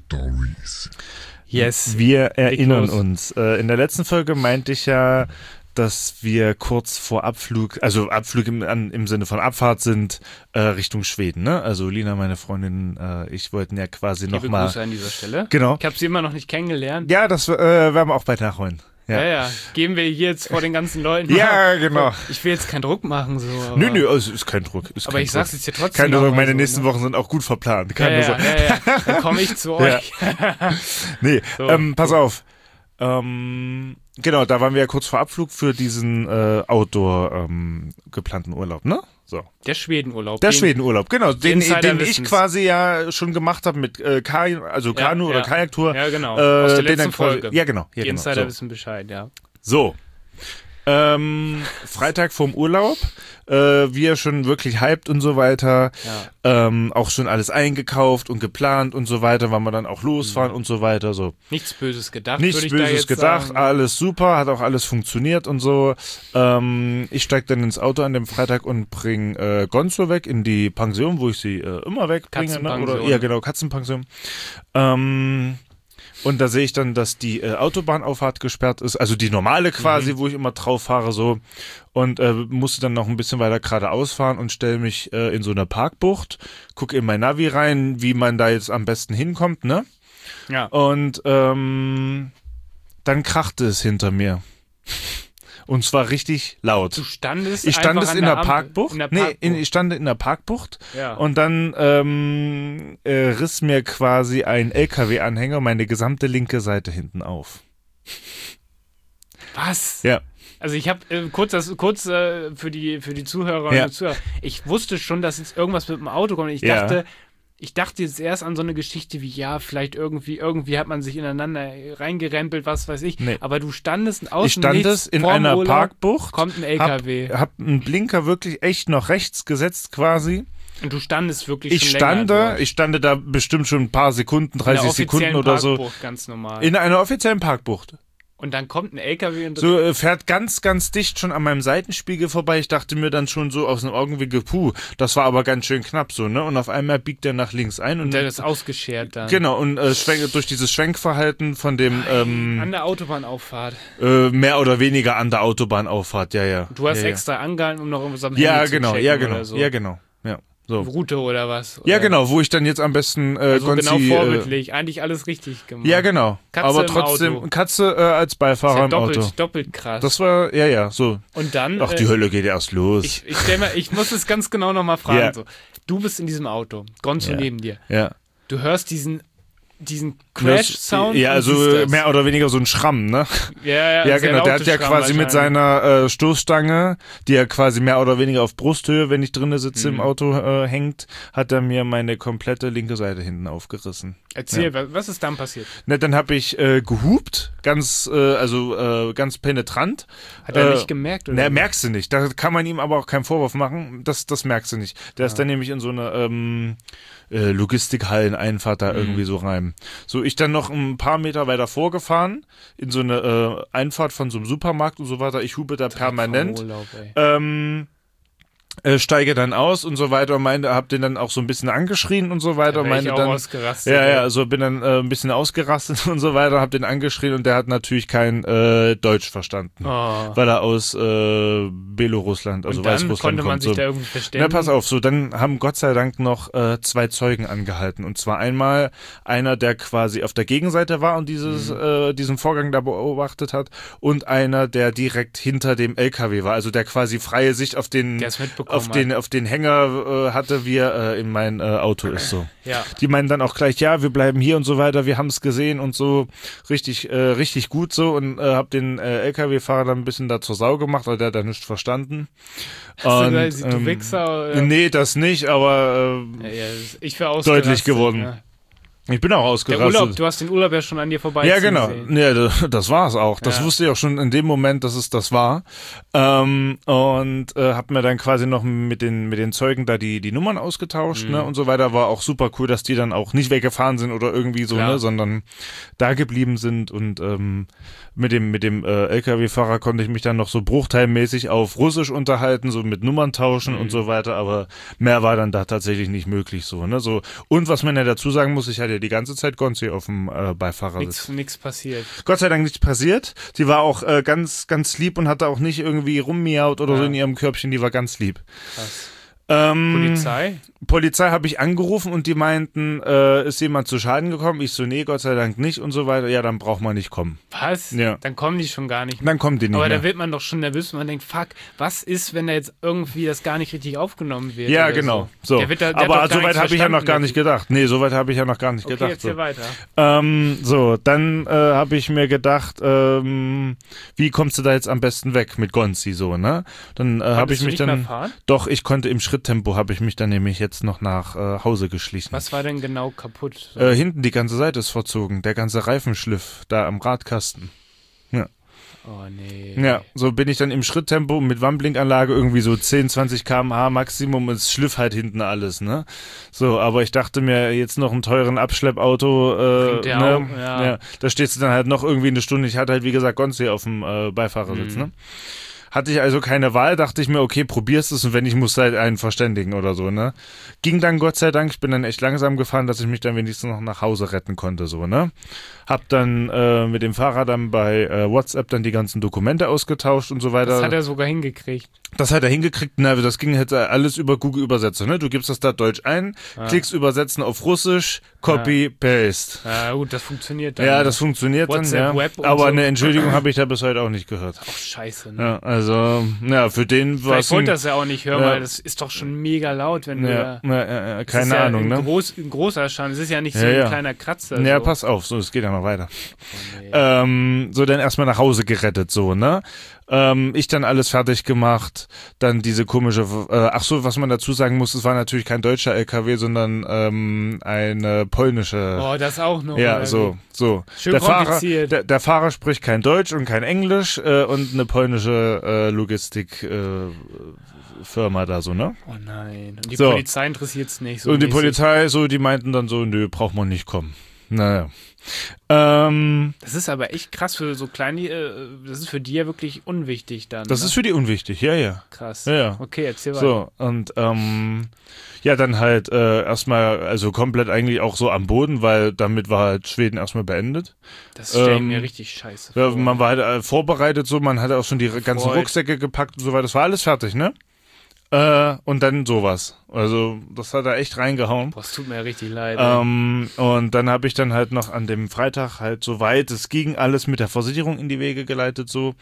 Auto-Stories. Yes. Wir erinnern los. uns. Äh, in der letzten Folge meinte ich ja, dass wir kurz vor Abflug, also Abflug im, an, im Sinne von Abfahrt sind, äh, Richtung Schweden, ne? Also Lina, meine Freundin, äh, ich wollten ja quasi Liebe nochmal. Grüße an dieser Stelle. Genau. Ich habe sie immer noch nicht kennengelernt. Ja, das äh, werden wir auch bald nachholen. Ja. Ja, ja. Geben wir hier jetzt vor den ganzen Leuten. Ja, mal. genau. Ich will jetzt keinen Druck machen, so. Aber, Nö, nö, also ist kein Druck. Ist aber kein ich Druck. sag's jetzt ja trotzdem. Keine Sorge, noch mal meine so, nächsten ne? Wochen sind auch gut verplant. Ja, Keine ja, Sorge. ja, ja. Dann komme ich zu euch. Nee, So. ähm, pass auf. Ähm, genau, da waren wir ja kurz vor Abflug für diesen äh, Outdoor ähm, geplanten Urlaub, ne? So. Der Schwedenurlaub. Der den- Schwedenurlaub, genau, den, Insider den ich wissen's. quasi ja schon gemacht habe mit äh, Kanu, also Ja, Kanu oder ja. Kajaktour. Ja, genau. Äh, Aus der den letzten dann quasi, Folge. Ja, genau. Ja, Die genau. Insider So. wissen Bescheid, ja. So. Ähm, Freitag vorm Urlaub, äh, wir schon wirklich hyped und so weiter, Ja. ähm, auch schon alles eingekauft und geplant und so weiter, wann wir dann auch losfahren und so weiter, so. Nichts Böses gedacht, Nichts würde ich da Böses jetzt gedacht, sagen. alles super, hat auch alles funktioniert und so. Ähm, ich steig dann ins Auto an dem Freitag und bring äh, Gonzo weg in die Pension, wo ich sie äh, immer wegbringe. Ne? Oder, Katzenpension. ja, genau, Katzenpension. Ähm, und da sehe ich dann, dass die äh, Autobahnauffahrt gesperrt ist, also die normale quasi, Mhm. wo ich immer drauf fahre, so. Und äh, musste dann noch ein bisschen weiter geradeaus fahren und stelle mich äh, in so eine Parkbucht, gucke in mein Navi rein, wie man da jetzt am besten hinkommt, ne? Ja. Und ähm, dann krachte es hinter mir. Und zwar richtig laut. Du standest Ich stand einfach es an in der der Ampel. Parkbucht. In der Nee, Parkbucht. in, ich stand in der Parkbucht. Ja. Und dann ähm, äh, riss mir quasi ein L K W-Anhänger meine gesamte linke Seite hinten auf. Was? Ja. Also ich habe äh, kurz, das, kurz äh, für die für die Zuhörerinnen Ja. und Zuhörer, ich wusste schon, dass jetzt irgendwas mit dem Auto kommt. Ich Ja. dachte, ich dachte jetzt erst an so eine Geschichte wie, ja, vielleicht irgendwie, irgendwie hat man sich ineinander reingerempelt, was weiß ich. Nee. Aber du standest außen Ich stand nichts, es in vorm einer Urlaub, Parkbucht. kommt ein L K W. Hab, hab einen Blinker wirklich echt noch rechts gesetzt quasi. Und du standest wirklich Ich schon stand länger da, dort. ich stand da bestimmt schon ein paar Sekunden, In der dreißig Sekunden offiziellen oder so. Parkbucht, ganz normal. In einer offiziellen Parkbucht. Und dann kommt ein L K W und So äh, fährt ganz, ganz dicht schon an meinem Seitenspiegel vorbei. Ich dachte mir dann schon so aus dem Augenwinkel, puh, das war aber ganz schön knapp so, ne? Und auf einmal biegt er nach links ein und, und der ist ausgeschert dann. genau und äh, schwenk, durch dieses Schwenkverhalten von dem ähm, An der Autobahnauffahrt. äh, mehr oder weniger an der Autobahnauffahrt, ja, ja. Du hast ja, extra angehalten, um noch irgendwas am ja. Handy Ja, zu genau, checken ja, genau, oder so. ja, genau, ja. So. Route oder was. Ja, Oder- genau, wo ich dann jetzt am besten äh, Also Gonzi, genau äh, vorbildlich. Eigentlich alles richtig gemacht. ja, genau. Katze aber im trotzdem Auto. Katze äh, als Ist Beifahrer ja im doppelt, Auto. doppelt krass. Das war, ja, ja, so. und dann. Ach, die äh, Hölle geht erst los. Ich, ich, stell mal, ich muss es ganz genau nochmal fragen. Ja. So. Du bist in diesem Auto, Gonzo Ja. neben dir. ja. Du hörst diesen, diesen Crash-Sound. Ja, und also siehst das. mehr oder weniger so ein Schramm, ne? Ja, ja, Ja, sehr genau. Der hat laute ja Schramm quasi mit wahrscheinlich. seiner äh, Stoßstange, die ja quasi mehr oder weniger auf Brusthöhe, wenn ich drinnen sitze Mhm. im Auto, äh, hängt, hat er mir meine komplette linke Seite hinten aufgerissen. Erzähl, was, was ist dann passiert? Ne, dann habe ich äh, gehupt, ganz, äh, also äh, ganz penetrant. Hat er Äh, nicht gemerkt? Oder? Ne, wie? merkst du nicht. Da kann man ihm aber auch keinen Vorwurf machen. Das, das merkst du nicht. Der ist dann nämlich in so eine ähm, äh, Logistikhallen-Einfahrt da Mhm. irgendwie so rein. So, ich dann noch ein paar Meter weiter vorgefahren, in so eine äh, Einfahrt von so einem Supermarkt und so weiter. Ich hupe da permanent. Vom Urlaub, ey. Ähm, äh, steige dann aus und so weiter und meinte, hab den dann auch so ein bisschen angeschrien und so weiter. Da und wär ich meinte auch dann, ausgerastet. ja, ey. ja, also bin dann äh, ein bisschen ausgerastet und so weiter, hab den angeschrien und der hat natürlich kein äh, Deutsch verstanden, Oh. weil er aus äh, Belorussland, also und dann Weißrussland konnte man kommt. sich So. da irgendwie verständigen. Na, pass auf, so, dann haben Gott sei Dank noch äh, zwei Zeugen angehalten. Und zwar einmal einer, der quasi auf der Gegenseite war und dieses, Mhm. äh, diesen Vorgang da beobachtet hat und einer, der direkt hinter dem L K W war, also der quasi freie Sicht auf den, Der es mitbekommen auf den, auf den Hänger äh, hatte, wie er äh, in mein äh, Auto ist, so. hat. Ja. Die meinen dann auch gleich, ja, wir bleiben hier und so weiter, wir haben es gesehen und so, richtig, äh, richtig gut so und äh, hab den äh, L K W-Fahrer dann ein bisschen da zur Sau gemacht, weil der hat da nichts verstanden. Hast du Und, gesagt, du ähm, Wichser? Oder? Nee, das nicht, aber Ja, äh, ja, ich wäre ausgerastet. deutlich geworden. Ja. ich bin auch Der ausgerastet. Urlaub, du hast den Urlaub ja schon an dir vorbei. Ja, genau. Ja, das- das war's auch. Das Ja. wusste ich auch schon in dem Moment, dass es das war. Ähm, und äh, hab mir dann quasi noch mit den mit den Zeugen da die die Nummern ausgetauscht, Mhm. ne, und so weiter. War auch super cool, dass die dann auch nicht weggefahren sind oder irgendwie so, Klar. ne, sondern da geblieben sind. Und ähm, mit dem mit dem äh, L K W-Fahrer konnte ich mich dann noch so bruchteilmäßig auf Russisch unterhalten, so mit Nummern tauschen Mhm. und so weiter. Aber mehr war dann da tatsächlich nicht möglich, so, ne, so. Und was man ja dazu sagen muss, ich hatte ja die ganze Zeit Gonzi auf dem äh, Beifahrersitz. Nichts passiert. Gott sei Dank nichts passiert. Die war auch äh, ganz, ganz lieb und hatte auch nicht irgendwie rummiaut oder Ja. so in ihrem Körbchen. Die war ganz lieb. Krass. Ähm, Polizei? Polizei habe ich angerufen und die meinten, äh, ist jemand zu Schaden gekommen? Ich so, nee, Gott sei Dank nicht und so weiter. Ja, dann braucht man nicht kommen. Was? Ja. Dann kommen die schon gar nicht mehr. Dann kommen die nicht Aber mehr. da wird man doch schon nervös und man denkt, fuck, was ist, wenn da jetzt irgendwie das gar nicht richtig aufgenommen wird? Ja, oder genau. So. Der wird da, der hat Aber doch gar so weit nichts habe ich ja noch verstanden, gar nicht der- gedacht. Nee, so weit habe ich ja noch gar nicht Okay, gedacht. erzähl So. weiter. Ähm, so, dann äh, habe ich mir gedacht, ähm, wie kommst du da jetzt am besten weg mit Gonzi so, ne? Dann äh, habe Konntest ich du mich nicht dann, mehr fahren? doch, ich konnte im Schritttempo, habe ich mich dann nämlich jetzt noch nach äh, Hause geschlichen. Was war denn genau kaputt? So. Äh, hinten die ganze Seite ist verzogen, der ganze Reifenschliff da am Radkasten. oh nee. Ja, so bin ich dann im Schritttempo mit Wandblinkanlage irgendwie so zehn, zwanzig Kilometer pro Stunde Maximum und es schliff halt hinten alles, ne? So, aber ich dachte mir, jetzt noch einen teuren Abschleppauto, äh, Bringt der ne? auch, ja. ja, da stehst du dann halt noch irgendwie eine Stunde. Ich hatte halt, wie gesagt, Gonzi auf dem äh, Beifahrersitz, Mhm. ne? Hatte ich also keine Wahl, dachte ich mir, okay, probierst es und wenn nicht, musst du halt einen verständigen oder so, ne? Ging dann Gott sei Dank, ich bin dann echt langsam gefahren, dass ich mich dann wenigstens noch nach Hause retten konnte, so, ne? Hab dann äh, mit dem Fahrer dann bei äh, WhatsApp dann die ganzen Dokumente ausgetauscht und so weiter. Das hat er sogar hingekriegt. Das hat er hingekriegt, na, das ging jetzt alles über Google Übersetzer, ne? Du gibst das da Deutsch ein, Ah. klickst übersetzen auf Russisch, Copy, Paste. Ja gut, das funktioniert dann. Ja, das funktioniert WhatsApp, dann, ja. Web und Aber so. eine Entschuldigung habe ich da bis heute auch nicht gehört. Auch scheiße, ne? Ja, also, ja, für den war es Vielleicht wollte das ja auch nicht hören, Ja. weil das ist doch schon mega laut, wenn du ja, da... ja, ja, ja, Das keine ist ja Ahnung, ein, ne? groß, ein großer Schaden. Es ist ja nicht so Ja, ein ja. kleiner Kratzer. Ja, so. pass auf, so, es geht ja noch weiter. Oh, nee. Ähm, so dann erstmal nach Hause gerettet, so, ne? Ähm, ich dann alles fertig gemacht, dann diese komische, äh, ach so, was man dazu sagen muss, es war natürlich kein deutscher L K W, sondern ähm, eine polnische. oh, das auch noch. ja, oder so, so. Schön der Fahrer, kompliziert. der, der Fahrer spricht kein Deutsch und kein Englisch äh, und eine polnische äh, Logistik äh, Firma da so, ne? wie? Oh nein. Und die So. Polizei interessiert es nicht so und die mäßig. Polizei, so, die meinten dann so, nö, braucht man nicht kommen. Naja. Ähm, Das ist aber echt krass für so kleine, äh, das ist für die ja wirklich unwichtig dann. das ne? ist für die unwichtig, ja, ja. krass. Ja, ja. Okay, erzähl weiter. So, und ähm, ja, dann halt äh, erstmal, also komplett eigentlich auch so am Boden, weil damit war halt Schweden erstmal beendet. Das stelle ich ähm, mir richtig scheiße Ja, vor. man war halt äh, vorbereitet so, man hatte auch schon die ganzen Freud. Rucksäcke gepackt und so weiter, das war alles fertig, ne? Äh, und dann sowas. Also, das hat er echt reingehauen. Boah, es tut mir ja richtig leid. ey. Ähm, und dann habe ich dann halt noch an dem Freitag halt so weit es ging alles mit der Versicherung in die Wege geleitet so.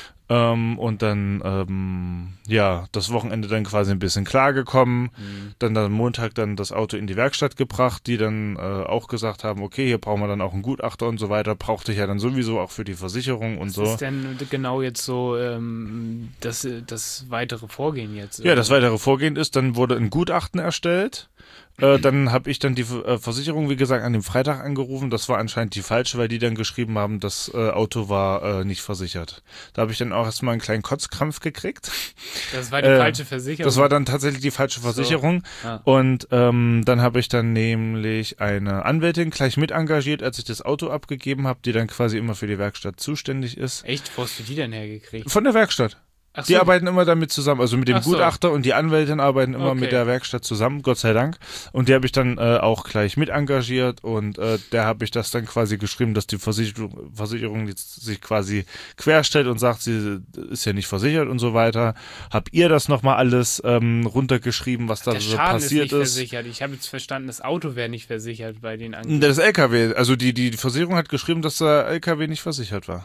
Ähm, und dann, ähm, ja, das Wochenende dann quasi ein bisschen klargekommen. Mhm. Dann am Montag dann das Auto in die Werkstatt gebracht, die dann äh, auch gesagt haben, okay, hier brauchen wir dann auch einen Gutachter und so weiter. Brauchte ich ja dann sowieso auch für die Versicherung und Was so. ist denn genau jetzt so ähm, das, das weitere Vorgehen jetzt? Ja, das weitere Vorgehen ist, dann wurde ein Gutachten erstellt. Äh, dann habe ich dann die äh, Versicherung, wie gesagt, an dem Freitag angerufen. Das war anscheinend die falsche, weil die dann geschrieben haben, das äh, Auto war äh, nicht versichert. Da habe ich dann auch erstmal einen kleinen Kotzkrampf gekriegt. Das war die äh, falsche Versicherung. Das war dann tatsächlich die falsche Versicherung. Ah. Und ähm, dann habe ich dann nämlich eine Anwältin gleich mit engagiert, als ich das Auto abgegeben habe, die dann quasi immer für die Werkstatt zuständig ist. Echt? Wo hast du die denn hergekriegt? Von der Werkstatt. Ach Die so. arbeiten immer damit zusammen, also mit dem Ach so. Gutachter und die Anwältin arbeiten immer Okay. mit der Werkstatt zusammen, Gott sei Dank. Und die habe ich dann äh, auch gleich mit engagiert und äh, der habe ich das dann quasi geschrieben, dass die Versicherung, Versicherung jetzt sich quasi querstellt und sagt, sie ist ja nicht versichert und so weiter. Habt ihr das nochmal alles ähm, runtergeschrieben, was da Der so Schaden ist passiert nicht ist? versichert. Ich habe jetzt verstanden, das Auto wäre nicht versichert bei den Angriffen. Das L K W, also die, die Versicherung hat geschrieben, dass der L K W nicht versichert war.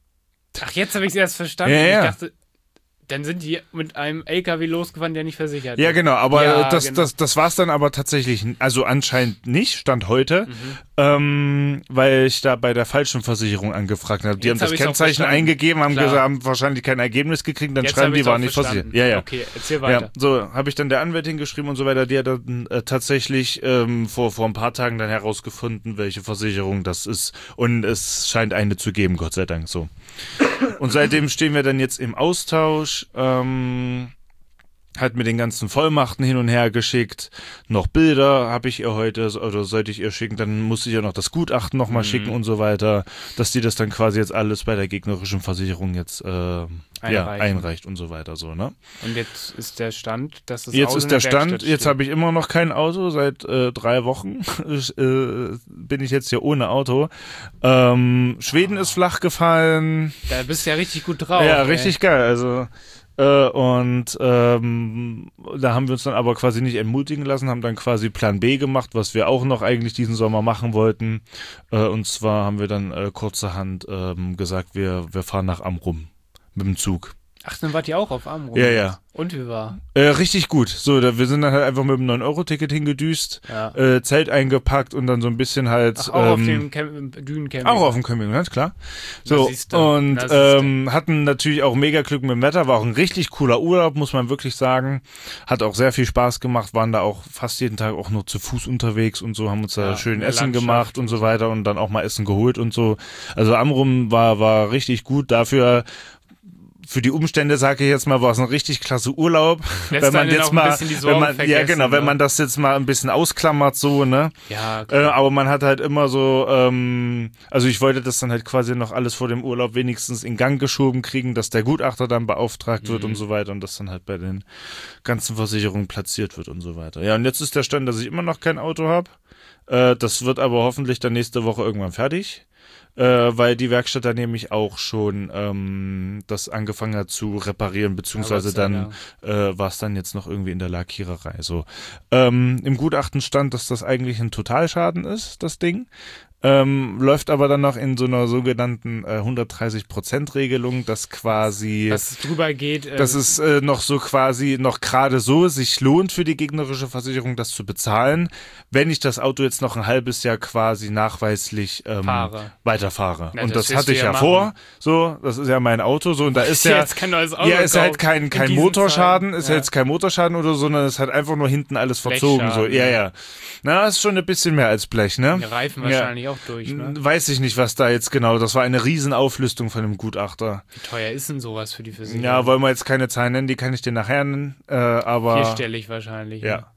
Ach, jetzt habe ich es erst verstanden. Ja, ja. Ich dachte, dann sind die mit einem L K W losgefahren, der nicht versichert Ja, ist. genau, aber Ja, das, genau. das, das war es dann aber tatsächlich, n- also anscheinend nicht, Stand heute, Mhm. ähm, weil ich da bei der falschen Versicherung angefragt habe. Die Jetzt haben das hab ich's auch Kennzeichen verstanden. eingegeben, haben Klar. gesagt, haben wahrscheinlich kein Ergebnis gekriegt, dann Jetzt schreiben hab die, ich's war auch nicht verstanden. versichert. Ja, ja. Okay, erzähl Ja, weiter. so habe ich dann der Anwältin geschrieben und so weiter. Die hat dann äh, tatsächlich ähm, vor, vor ein paar Tagen dann herausgefunden, welche Versicherung das ist. Und es scheint eine zu geben, Gott sei Dank so. Und seitdem stehen wir dann jetzt im Austausch. Ähm, hat mir den ganzen Vollmachten hin und her geschickt, noch Bilder habe ich ihr heute, oder sollte ich ihr schicken, dann musste ich ja noch das Gutachten nochmal mhm. schicken und so weiter, dass die das dann quasi jetzt alles bei der gegnerischen Versicherung jetzt äh, ja, einreicht und so weiter, so, ne? Und jetzt ist der Stand, dass das Jetzt Auto ist in der der Stand, Werkstatt jetzt steht. habe ich immer noch kein Auto, seit äh, drei Wochen ich, äh, bin ich jetzt hier ohne Auto. Ähm, Schweden oh. ist flach gefallen. Da bist du ja richtig gut drauf. Ja, ey. richtig geil, also Äh, und ähm, da haben wir uns dann aber quasi nicht entmutigen lassen, haben dann quasi Plan B gemacht, was wir auch noch eigentlich diesen Sommer machen wollten. Äh, und zwar haben wir dann äh, kurzerhand ähm, gesagt, wir, wir fahren nach Amrum mit dem Zug. Ach, dann wart ihr auch auf Amrum? Ja, ja. Und wie war? Äh, richtig gut. So, da, wir sind dann halt einfach mit dem neun Euro Ticket hingedüst, Ja. äh, Zelt eingepackt und dann so ein bisschen halt... Ach, auch ähm, auf dem Cam- Dünencamping? Auch auf dem Campingplatz, klar. So, siehst du. und Na, siehst du. ähm, hatten natürlich auch mega Glück mit dem Wetter, war auch ein richtig cooler Urlaub, muss man wirklich sagen. Hat auch sehr viel Spaß gemacht, waren da auch fast jeden Tag auch nur zu Fuß unterwegs und so, haben uns da Ja, schön in der Essen Landschaft gemacht und und so so. weiter und dann auch mal Essen geholt und so. Also Amrum war, war richtig gut, dafür... Für die Umstände, sage ich jetzt mal, war es ein richtig klasse Urlaub. Lässt wenn man einen jetzt auch ein mal, bisschen die wenn Sorgen man, ja vergessen, genau, wenn ne? man das jetzt mal ein bisschen ausklammert, so, ne? Ja, Äh, aber man hat halt immer so, ähm, also ich wollte das dann halt quasi noch alles vor dem Urlaub wenigstens in Gang geschoben kriegen, dass der Gutachter dann beauftragt wird Mhm. und so weiter und das dann halt bei den ganzen Versicherungen platziert wird und so weiter. Ja, und jetzt ist der Stand, dass ich immer noch kein Auto habe. Äh, das wird aber hoffentlich dann nächste Woche irgendwann fertig. Äh, weil die Werkstatt dann nämlich auch schon ähm, das angefangen hat zu reparieren, beziehungsweise Ja, Gott sei dann äh, war es dann jetzt noch irgendwie in der Lackiererei. So. Ähm, im Gutachten stand, dass das eigentlich ein Totalschaden ist, das Ding. Ähm, läuft aber dann noch in so einer sogenannten äh, hundertdreißig Prozent Regelung, dass quasi... dass es drüber geht. Äh, dass es äh, noch so quasi, noch gerade so sich lohnt für die gegnerische Versicherung, das zu bezahlen, wenn ich das Auto jetzt noch ein halbes Jahr quasi nachweislich ähm, Fahre. weiterfahre. Na, und das das, wirst hatte du ich ja ja machen. vor, so, das ist ja mein Auto, so, und da ist ja ja... jetzt kein neues Auto Ja, ist halt kaufen kein, in kein diesen Motorschaden, Zeiten. ist Ja. jetzt kein Motorschaden oder so, sondern es hat einfach nur hinten alles verzogen, so, Blechschaden, ja, ja. ja. Na, ist schon ein bisschen mehr als Blech, ne? Die Reifen Ja. wahrscheinlich auch durch, ne? Weiß ich nicht, was da jetzt genau, das war eine Riesen-Auflistung von dem Gutachter. Wie teuer ist denn sowas für die Versicherung? Ja, wollen wir jetzt keine Zahlen nennen, die kann ich dir nachher nennen, äh, aber... Vierstellig wahrscheinlich. Ja. Ne?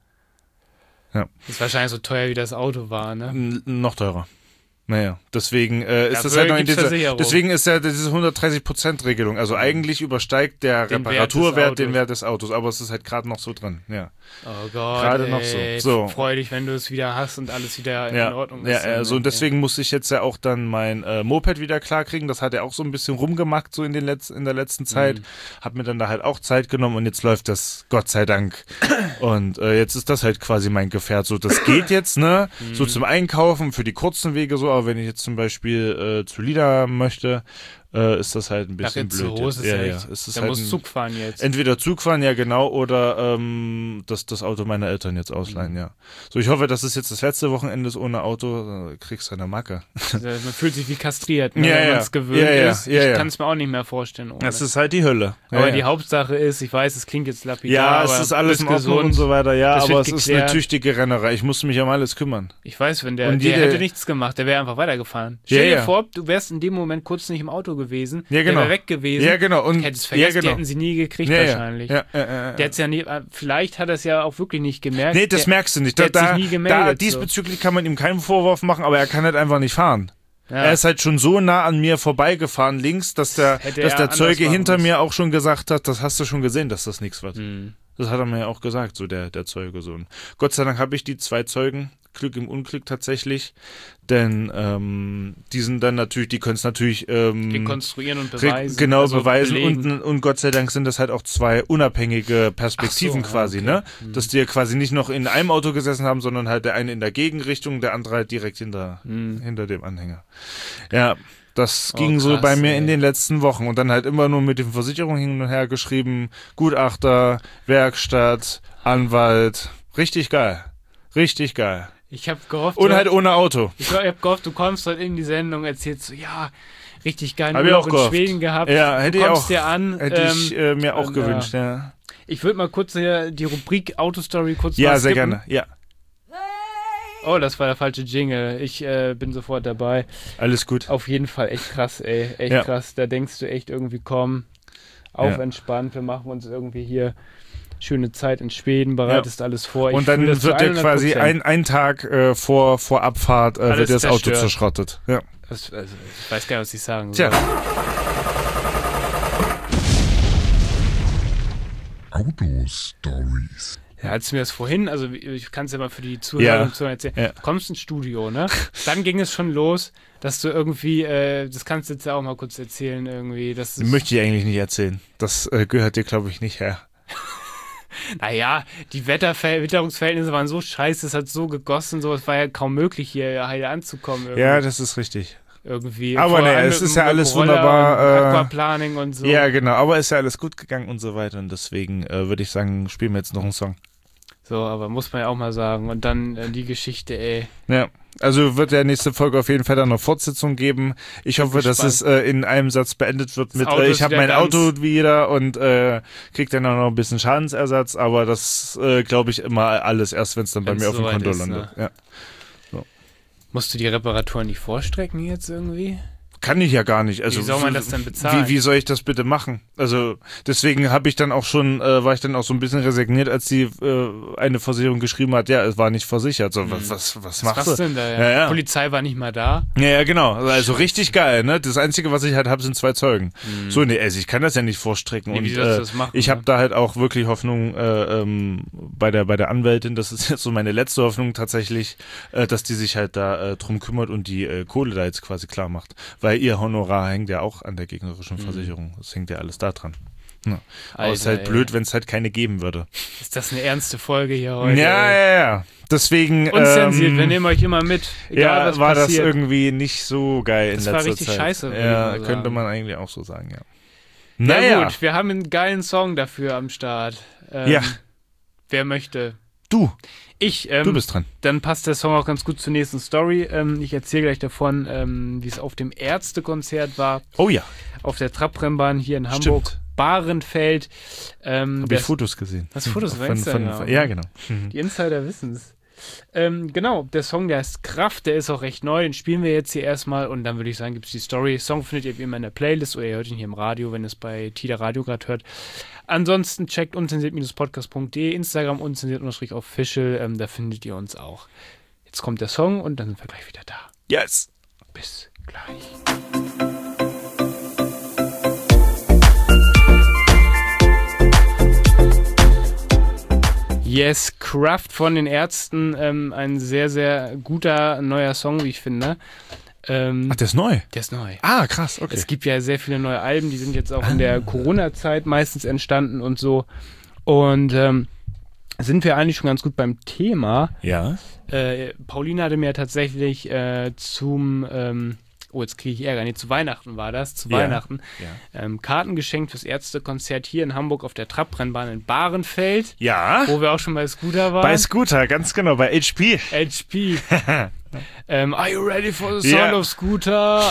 Ja. Ist wahrscheinlich so teuer, wie das Auto war, ne? N- noch teurer. Naja, deswegen äh, ist Dafür das halt noch in gibt's dieser, Versicherung. deswegen ist ja diese hundertdreißig Prozent Regelung. Also eigentlich übersteigt der Den Wert des Reparaturwert den Autos. Wert des Autos, aber es ist halt gerade noch so drin. Ja, Oh Gott, Gerade noch ey, so. So. Freu dich, wenn du es wieder hast und alles wieder in ja, Ordnung ja. ist. Äh, so und deswegen musste ich jetzt ja auch dann mein äh, Moped wieder klarkriegen. Das hat er auch so ein bisschen rumgemacht so in den Letz-, in der letzten Zeit. Mhm. Hab mir dann da halt auch Zeit genommen und jetzt läuft das Gott sei Dank. Und äh, jetzt ist das halt quasi mein Gefährt. So, das geht jetzt, ne? So Mhm. zum Einkaufen für die kurzen Wege so. Aber wenn ich jetzt zum Beispiel äh, zu Lida möchte, äh, ist das halt ein Ach, bisschen jetzt blöd. so ist jetzt. es ja, echt. ja. Es ist Da halt musst ein, du Zug fahren jetzt. Entweder Zug fahren, ja genau, oder ähm, das, das Auto meiner Eltern jetzt ausleihen, Mhm. ja. So, ich hoffe, dass es jetzt das letzte Wochenende ist ohne Auto, da kriegst du eine Macke. Also, man fühlt sich wie kastriert, ne, Ja, wenn ja. man es gewöhnt Ja, ja. ist. Ja, ich ja. kann es mir auch nicht mehr vorstellen. Ohne. Das ist halt die Hölle. Ja, aber ja. die Hauptsache ist, ich weiß, es klingt jetzt lapidar, Ja, aber es ist alles bist in Ordnung gesund. und so weiter, ja, Das aber wird es ist eine geklärt. tüchtige Rennerei. Ich musste mich um alles kümmern. Ich weiß, wenn der, Und der jede- hätte nichts gemacht, der wäre einfach weitergefahren. Ja, Stell dir ja. vor, du wärst in dem Moment kurz nicht im Auto gewesen, Ja, genau. der wäre weg gewesen, Ja, genau. Und hättest es vergessen, ja, die genau. hätten sie nie gekriegt ja, wahrscheinlich. Ja, ja, ja, ja. Der hat's ja nie, äh, vielleicht hat er es ja auch wirklich nicht gemerkt. Nee, das der, merkst du nicht. der Da, hat da, sich nie da, gemeldet, diesbezüglich kann man ihm keinen Vorwurf machen, aber er kann halt einfach nicht fahren. ja. Er ist halt schon so nah an mir vorbeigefahren links, dass der, Hätte dass er der anders Zeuge machen hinter müssen. mir auch schon gesagt hat, das hast du schon gesehen, dass das nichts wird. Hm. Das hat er mir ja auch gesagt, so der, der Zeuge. So. Und Gott sei Dank habe ich die zwei Zeugen, Glück im Unglück tatsächlich, denn ähm, die sind dann natürlich, die können es natürlich ähm, Rekonstruieren und re- beweisen. genau also beweisen belegen. und, und Gott sei Dank sind das halt auch zwei unabhängige Perspektiven Ach so, quasi, okay. ne? Hm. Dass die ja quasi nicht noch in einem Auto gesessen haben, sondern halt der eine in der Gegenrichtung, der andere halt direkt hinter, Hm. hinter dem Anhänger. Ja, das Oh, ging so krass, bei mir ey. in den letzten Wochen und dann halt immer nur mit den Versicherungen hin und her geschrieben, Gutachter, Werkstatt, Anwalt, richtig geil, richtig geil. Ich habe gehofft, Und du- halt ohne Auto. ich habe gehofft, du kommst heute in die Sendung, erzählst so, ja, richtig geilen Hab ich Urlaub auch in gehofft. Schweden gehabt. Ja, hätte du ich kommst auch. dir an. Hätte ähm, ich äh, mir auch und, gewünscht, ja. ja. Ich würde mal kurz hier die Rubrik Autostory kurz Ja, mal sehr skippen. gerne, ja. Oh, das war der falsche Jingle. Ich äh, bin sofort dabei. Alles gut. Auf jeden Fall echt krass, ey. Echt Ja. krass. Da denkst du echt irgendwie, komm, auf Ja. entspannt. Wir machen uns irgendwie hier schöne Zeit in Schweden, bereitest ja. alles vor. Ich und dann wird dir quasi ein, ein Tag äh, vor, vor Abfahrt äh, wird dir das zerstört. Auto zerschrottet. Ja. Das, also, ich weiß gar nicht, was ich sagen soll. Tja. Auto-Stories. Ja, als mir das vorhin, also ich kann es ja mal für die Zuhörer und Zuhörer erzählen, ja. du kommst ins Studio, ne? Dann ging es schon los, dass du irgendwie, äh, das kannst du jetzt ja auch mal kurz erzählen irgendwie. Das möchte ich eigentlich nicht erzählen. Das äh, gehört dir, glaube ich, nicht her. Naja, die Wetterver- Witterungsverhältnisse waren so scheiße, es hat so gegossen, so, es war ja kaum möglich, hier heile anzukommen. Irgendwie. Ja, das ist richtig. Irgendwie. Aber ne, es ist ja alles Roller wunderbar. Und äh, Aquaplaning und so. Ja, genau, aber ist ja alles gut gegangen und so weiter und deswegen äh, würde ich sagen, spielen wir jetzt noch einen Song. So, aber muss man ja auch mal sagen. Und dann äh, die Geschichte, ey. Ja, also wird der nächste Folge auf jeden Fall dann noch Fortsetzung geben. Ich hoffe, dass es äh, in einem Satz beendet wird das mit, Auto äh, ich habe mein ganz Auto wieder und äh, krieg dann auch noch ein bisschen Schadensersatz, aber das äh, glaube ich immer alles erst, wenn es dann bei Wenn's mir auf dem soweit Konto ist, landet. Ne? Ja. So. Musst du die Reparatur nicht vorstrecken jetzt irgendwie? Kann ich ja gar nicht. Also, wie soll man das dann bezahlen? Wie, wie soll ich das bitte machen? Also deswegen habe ich dann auch schon, äh, war ich dann auch so ein bisschen resigniert, als die äh, eine Versicherung geschrieben hat, ja, es war nicht versichert. So, was, was, was, Was machst machst du? denn da? Ja? Ja, ja. Polizei war nicht mal da. Ja, ja, genau. Also richtig geil, ne? Das Einzige, was ich halt habe, sind zwei Zeugen. Mhm. So, nee, also ich kann das ja nicht vorstrecken. Nee, und wie sollst du äh, das machen, ich habe ne? da halt auch wirklich Hoffnung äh, ähm, bei der bei der Anwältin, das ist jetzt so meine letzte Hoffnung tatsächlich, äh, dass die sich halt da äh, drum kümmert und die äh, Kohle da jetzt quasi klar macht. Weil ihr Honorar hängt ja auch an der gegnerischen Versicherung. Das hängt ja alles da dran. Ja. Aber es ist halt Alter, blöd, wenn es halt keine geben würde. Ist das eine ernste Folge hier heute? Ja, ey? ja, ja. Deswegen Unzensiert, ähm, wir nehmen euch immer mit. Egal, ja, was war passiert. das irgendwie nicht so geil Das in war letzter richtig Zeit. scheiße, würde Ja, ich mal könnte sagen. man eigentlich auch so sagen, ja. Na Naja, gut, wir haben einen geilen Song dafür am Start. Ähm, Ja. Wer möchte? du, Ich. Ähm, du bist dran. Dann passt der Song auch ganz gut zur nächsten Story. Ähm, ich erzähle gleich davon, ähm, wie es auf dem Ärztekonzert war. Oh ja, Auf der Trabrennbahn hier in Hamburg. Stimmt. Bahrenfeld. Ähm, habe ich das- Fotos gesehen. Hast du Fotos auf von, von, Instagram? von, Ja, genau. Die Insider wissen es. Ähm, genau, der Song, der heißt Kraft, der ist auch recht neu, den spielen wir jetzt hier erstmal und dann würde ich sagen, gibt es die Story. Song findet ihr wie immer in der Playlist oder ihr hört ihn hier im Radio, wenn ihr es bei Tida Radio gerade hört. Ansonsten checkt unzensiert podcast punkt de, Instagram unzensiert-official, ähm, da findet ihr uns auch. Jetzt kommt der Song und dann sind wir gleich wieder da. Yes. Bis gleich. Yes, Kraft von den Ärzten, ähm, ein sehr, sehr guter neuer Song, wie ich finde. Ähm, Ach, der ist neu. der ist neu. Ah, krass, okay. Es gibt ja sehr viele neue Alben, die sind jetzt auch in der Corona-Zeit meistens entstanden und so. Und ähm, sind wir eigentlich schon ganz gut beim Thema. Ja. Äh, Pauline hatte mir tatsächlich äh, zum, ähm, oh, jetzt kriege ich Ärger, nee, zu Weihnachten war das, zu Ja. Weihnachten, Ja. ähm, Karten geschenkt fürs Ärztekonzert hier in Hamburg auf der Trabrennbahn in Bahrenfeld, Ja. wo wir auch schon bei Scooter waren. Bei Scooter, ganz genau, bei H P. H P. ähm, Are you ready for the Ja. sound of Scooter?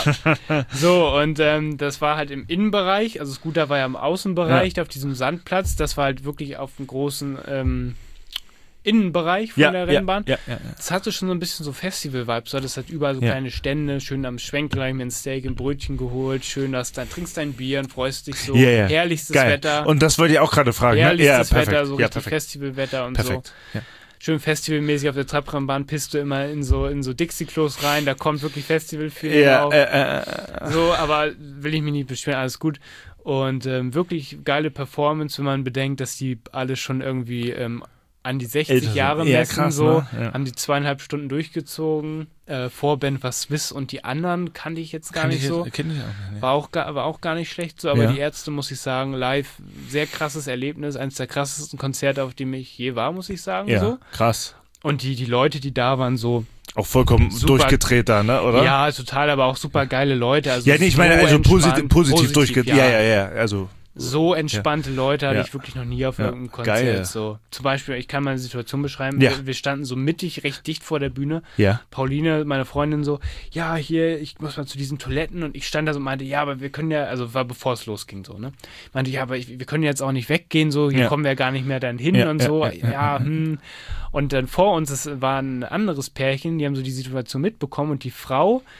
So, und ähm, das war halt im Innenbereich, also Scooter war ja im Außenbereich, auf diesem Sandplatz, das war halt wirklich auf dem großen ähm, Innenbereich von Ja, der ja, Rennbahn. ja, ja, ja. Das hatte schon so ein bisschen so Festival-Vibes, so, das hat überall so Ja. kleine Stände, schön am Schwenk gleich mir ein Steak, ein Brötchen geholt, schön, dass dann trinkst dein Bier und freust dich so, Ja, ja. herrlichstes Geil. Wetter, Und das wollte ich auch gerade fragen. Ne? herlichstes Ja, perfekt. Wetter, so ja, richtig perfekt. Festivalwetter und Perfekt. so. Ja. Schön festivalmäßig auf der Trabrennbahn pisst du immer in so, in so Dixie-Klos rein, da kommt wirklich Festival-Feeling Ja, auf. äh, äh, äh, So, aber will ich mich nicht beschweren, alles gut. Und ähm, wirklich geile Performance, wenn man bedenkt, dass die alle schon irgendwie ähm, an die sechzig Älter sind. Jahre Ja, messen, krass, so, ne? Ja. haben die zweieinhalb Stunden durchgezogen. Äh, Vorband war Swiss und die anderen kannte ich jetzt gar Kenn nicht ich, so. Kenn ich auch nicht. War auch, gar, war auch gar nicht schlecht so, aber Ja. die Ärzte, muss ich sagen, live, sehr krasses Erlebnis, eines der krassesten Konzerte, auf dem ich je war, muss ich sagen. Ja, So. krass. Und die, die Leute, die da waren, so, Auch vollkommen Super. durchgedreht da, ne, oder? ja, total, aber auch super geile Leute. Also Ja, nee, ich meine, so also positiv, entspannt, positiv, durchgedreht. Ja, ja, ja, also. So entspannte Leute hatte Ja. ich wirklich noch nie auf Ja. irgendeinem Konzert. Geil. So. Zum Beispiel, ich kann mal eine Situation beschreiben, Ja. wir, wir standen so mittig, recht dicht vor der Bühne. Ja. Pauline, meine Freundin, so, ja, hier, ich muss mal zu diesen Toiletten und ich stand da so und meinte, ja, aber wir können ja, also war bevor es losging, so, ne? Meinte, ja, aber ich, wir können jetzt auch nicht weggehen, so, hier Ja. kommen wir gar nicht mehr dann hin Ja, und ja, so, ja, ja, ja, hm. Und dann vor uns es war ein anderes Pärchen, die haben so die Situation mitbekommen und die Frau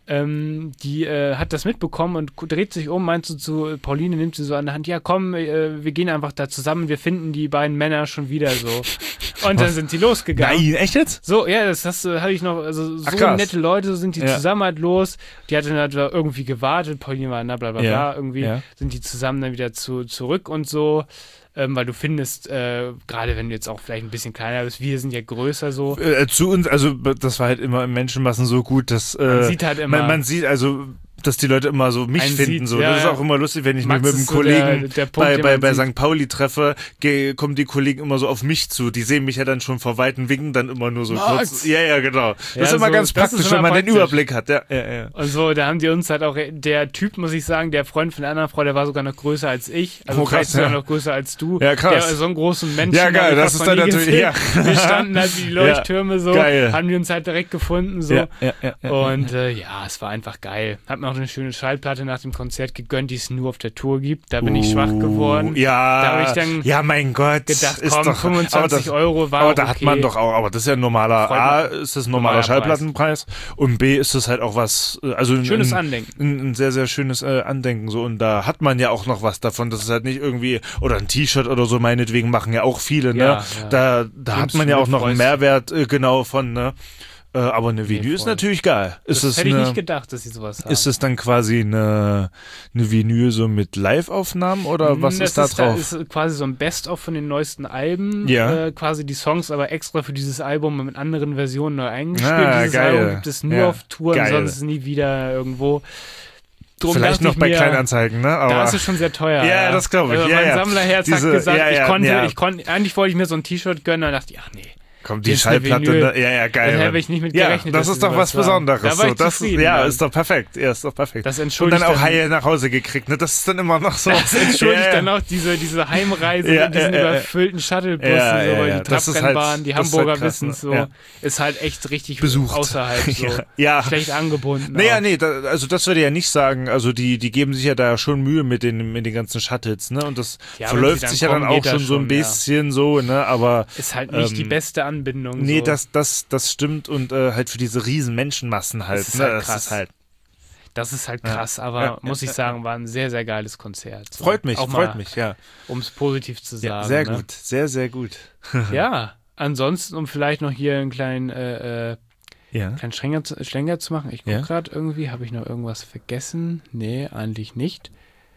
ähm, die äh, hat das mitbekommen und dreht sich um, meint so zu Pauline, nimmt sie so an der Hand, ja komm, äh, wir gehen einfach da zusammen, wir finden die beiden Männer schon wieder so. Und dann sind sie losgegangen. Nein, echt jetzt? So, ja, das, das äh, habe ich noch, also so Ach, nette Leute, so sind die ja. zusammen halt los. Die hatten halt irgendwie gewartet, Pauline war, na bla bla ja. bla, irgendwie ja. sind die zusammen dann wieder zu, zurück und so. Ähm, weil du findest, äh, gerade wenn du jetzt auch vielleicht ein bisschen kleiner bist, wir sind ja größer so. Äh, zu uns, also das war halt immer im Menschenmassen so gut, dass äh, man sieht halt immer, man, man sieht, also dass die Leute immer so mich finden. sieht, so. ja, Das ist auch immer lustig, wenn ich mich Max mit einem ist so Kollegen der, der Punkt, bei, den bei, man bei sieht. Sankt Pauli treffe, ge- kommen die Kollegen immer so auf mich zu. Die sehen mich ja dann schon vor Weitem, winken dann immer nur so Max! kurz. Ja, ja, genau. Das Ja, ist immer so, ganz das ist praktisch, immer wenn man praktisch. den Überblick hat. Ja, ja, ja. Und so, da haben die uns halt auch, der Typ, muss ich sagen, der Freund von der anderen Frau, der war sogar noch größer als ich. Also Oh, krass, vielleicht sogar ja. noch größer als du. Ja, krass. Der so einen großen Menschen. Ja, geil, hab ich das fast ist noch dann nie natürlich- gesehen. ja. Wir standen halt wie die Leuchttürme so, geil. haben die uns halt direkt gefunden so. Ja, ja, ja, ja, Und äh, ja, es war einfach geil. Hab mir auch eine schöne Schallplatte nach dem Konzert gegönnt, die es nur auf der Tour gibt. Da bin ich schwach geworden. Ja, Da habe ich dann ja, mein Gott. gedacht, ist komm, doch, fünfundzwanzig aber das, Euro war Aber auch da okay. hat man doch auch, aber das ist ja ein normaler, Freut A, mich. ist das ein normaler Normaler Schallplattenpreis und B, ist das halt auch was, äh, also ein, Schönes ein, Andenken. Ein, ein sehr, sehr schönes äh, Andenken so und da hat man ja auch noch was davon, das ist halt nicht irgendwie, oder ein T-Shirt oder so meinetwegen machen ja auch viele, ne? Ja, ja. Da, da hat Nimmst man du ja mit, auch noch einen freust dich. Mehrwert äh, genau von, ne? Äh, aber eine Vinyl ist voll. natürlich geil. Ist Das es hätte ich eine, nicht gedacht, dass sie sowas haben. ist es dann quasi eine, eine Vinyl so mit Live-Aufnahmen oder was das ist da drauf? Das ist quasi so ein Best-of von den neuesten Alben. Ja. Äh, quasi die Songs aber extra für dieses Album mit anderen Versionen neu eingespielt. Ah, dieses geil. Album gibt es nur Ja, auf Touren, geil. sonst nie wieder irgendwo. Drum Vielleicht dachte noch ich bei mir, Kleinanzeigen, ne? Aber da ist es schon sehr teuer. Ja, das glaube ich. Also Ja, mein ja. Sammlerherz Diese- hat gesagt, ja, ja, ich konnte, ja. ich konnte, eigentlich wollte ich mir so ein T-Shirt gönnen, dann dachte ich, ach nee. Komm, die Jetzt eine Schallplatte, Vinyl. ne? Ja, ja, geil. Da habe ich nicht mit ja, gerechnet, das dass ist sie doch sowas was haben. Besonderes. Da war ich so. Das, zufrieden, ja, dann. ist doch perfekt. Ja, ist doch perfekt. Das Und entschuldigt dann auch dann- heil nach Hause gekriegt, ne? Das ist dann immer noch so. Das entschuldigt ja, ja. dann auch diese, diese Heimreise Ja, mit diesen ja, ja, ja. überfüllten Shuttlebussen, Ja, ja, so, weil ja. die Das ist Trabrennbahn, halt- die das ist halt Hamburger krass, wissen ne? so, Ja. ist halt echt richtig Besucht. außerhalb so. Ja. Ja. Schlecht angebunden. Naja, auch. nee, da, also das würde ich ja nicht sagen. Also die, die geben sich ja da schon Mühe mit den, mit den ganzen Shuttles, ne? Und das Ja, wenn verläuft sie dann sich ja dann kommen, auch geht das schon so ein schon, ja. bisschen so, ne? Aber Ist halt nicht ähm, die beste Anbindung. nee, so. das, das, das stimmt und äh, halt für diese riesen Menschenmassen halt, Das ist ne? halt das krass. ist halt. Das ist halt Ja. krass, aber Ja, muss ja, ich ja, sagen, war ein sehr, sehr geiles Konzert. So. Freut mich, Auch freut mal, mich, ja. um es positiv zu sagen. Ja, sehr ne? gut, sehr, sehr gut. Ja, ansonsten, um vielleicht noch hier einen kleinen, äh, äh, Ja. kleinen Schlänger, zu- Schlenker zu machen. Ich gucke Ja. gerade irgendwie, habe ich noch irgendwas vergessen? Nee, eigentlich nicht.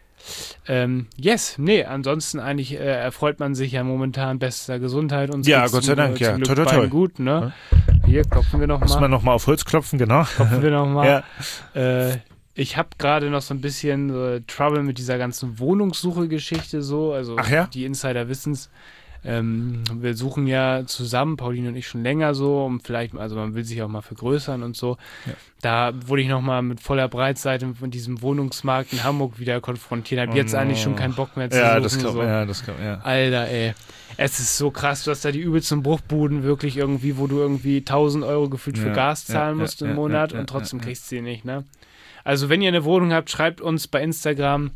Ähm, yes, nee, ansonsten eigentlich äh, erfreut man sich ja momentan bester Gesundheit und Ja, geht's Gott sei zum- Dank, zum ja. Glück Toi, toi, beiden toi. gut, ne? Hier klopfen wir noch Muss mal. man nochmal auf Holz klopfen, genau. Klopfen wir noch mal. Ja. Äh, ich habe gerade noch so ein bisschen äh, Trouble mit dieser ganzen Wohnungssuche-Geschichte so. Also Ach ja? die Insider wissen's. Ähm, wir suchen ja zusammen, Pauline und ich, schon länger so, um vielleicht, also man will sich auch mal vergrößern und so. Ja. Da wurde ich nochmal mit voller Breitseite von diesem Wohnungsmarkt in Hamburg wieder konfrontiert. Hab Oh jetzt no. eigentlich schon keinen Bock mehr zu Ja, suchen. das kommt, so. ja, das kommt, ja. Alter, ey. Es ist so krass, du hast da die übelsten Bruchbuden wirklich irgendwie, wo du irgendwie tausend Euro gefühlt für Ja, Gas zahlen ja, musst ja, im ja, Monat ja, und trotzdem ja, ja. kriegst du sie nicht, ne? Also wenn ihr eine Wohnung habt, schreibt uns bei Instagram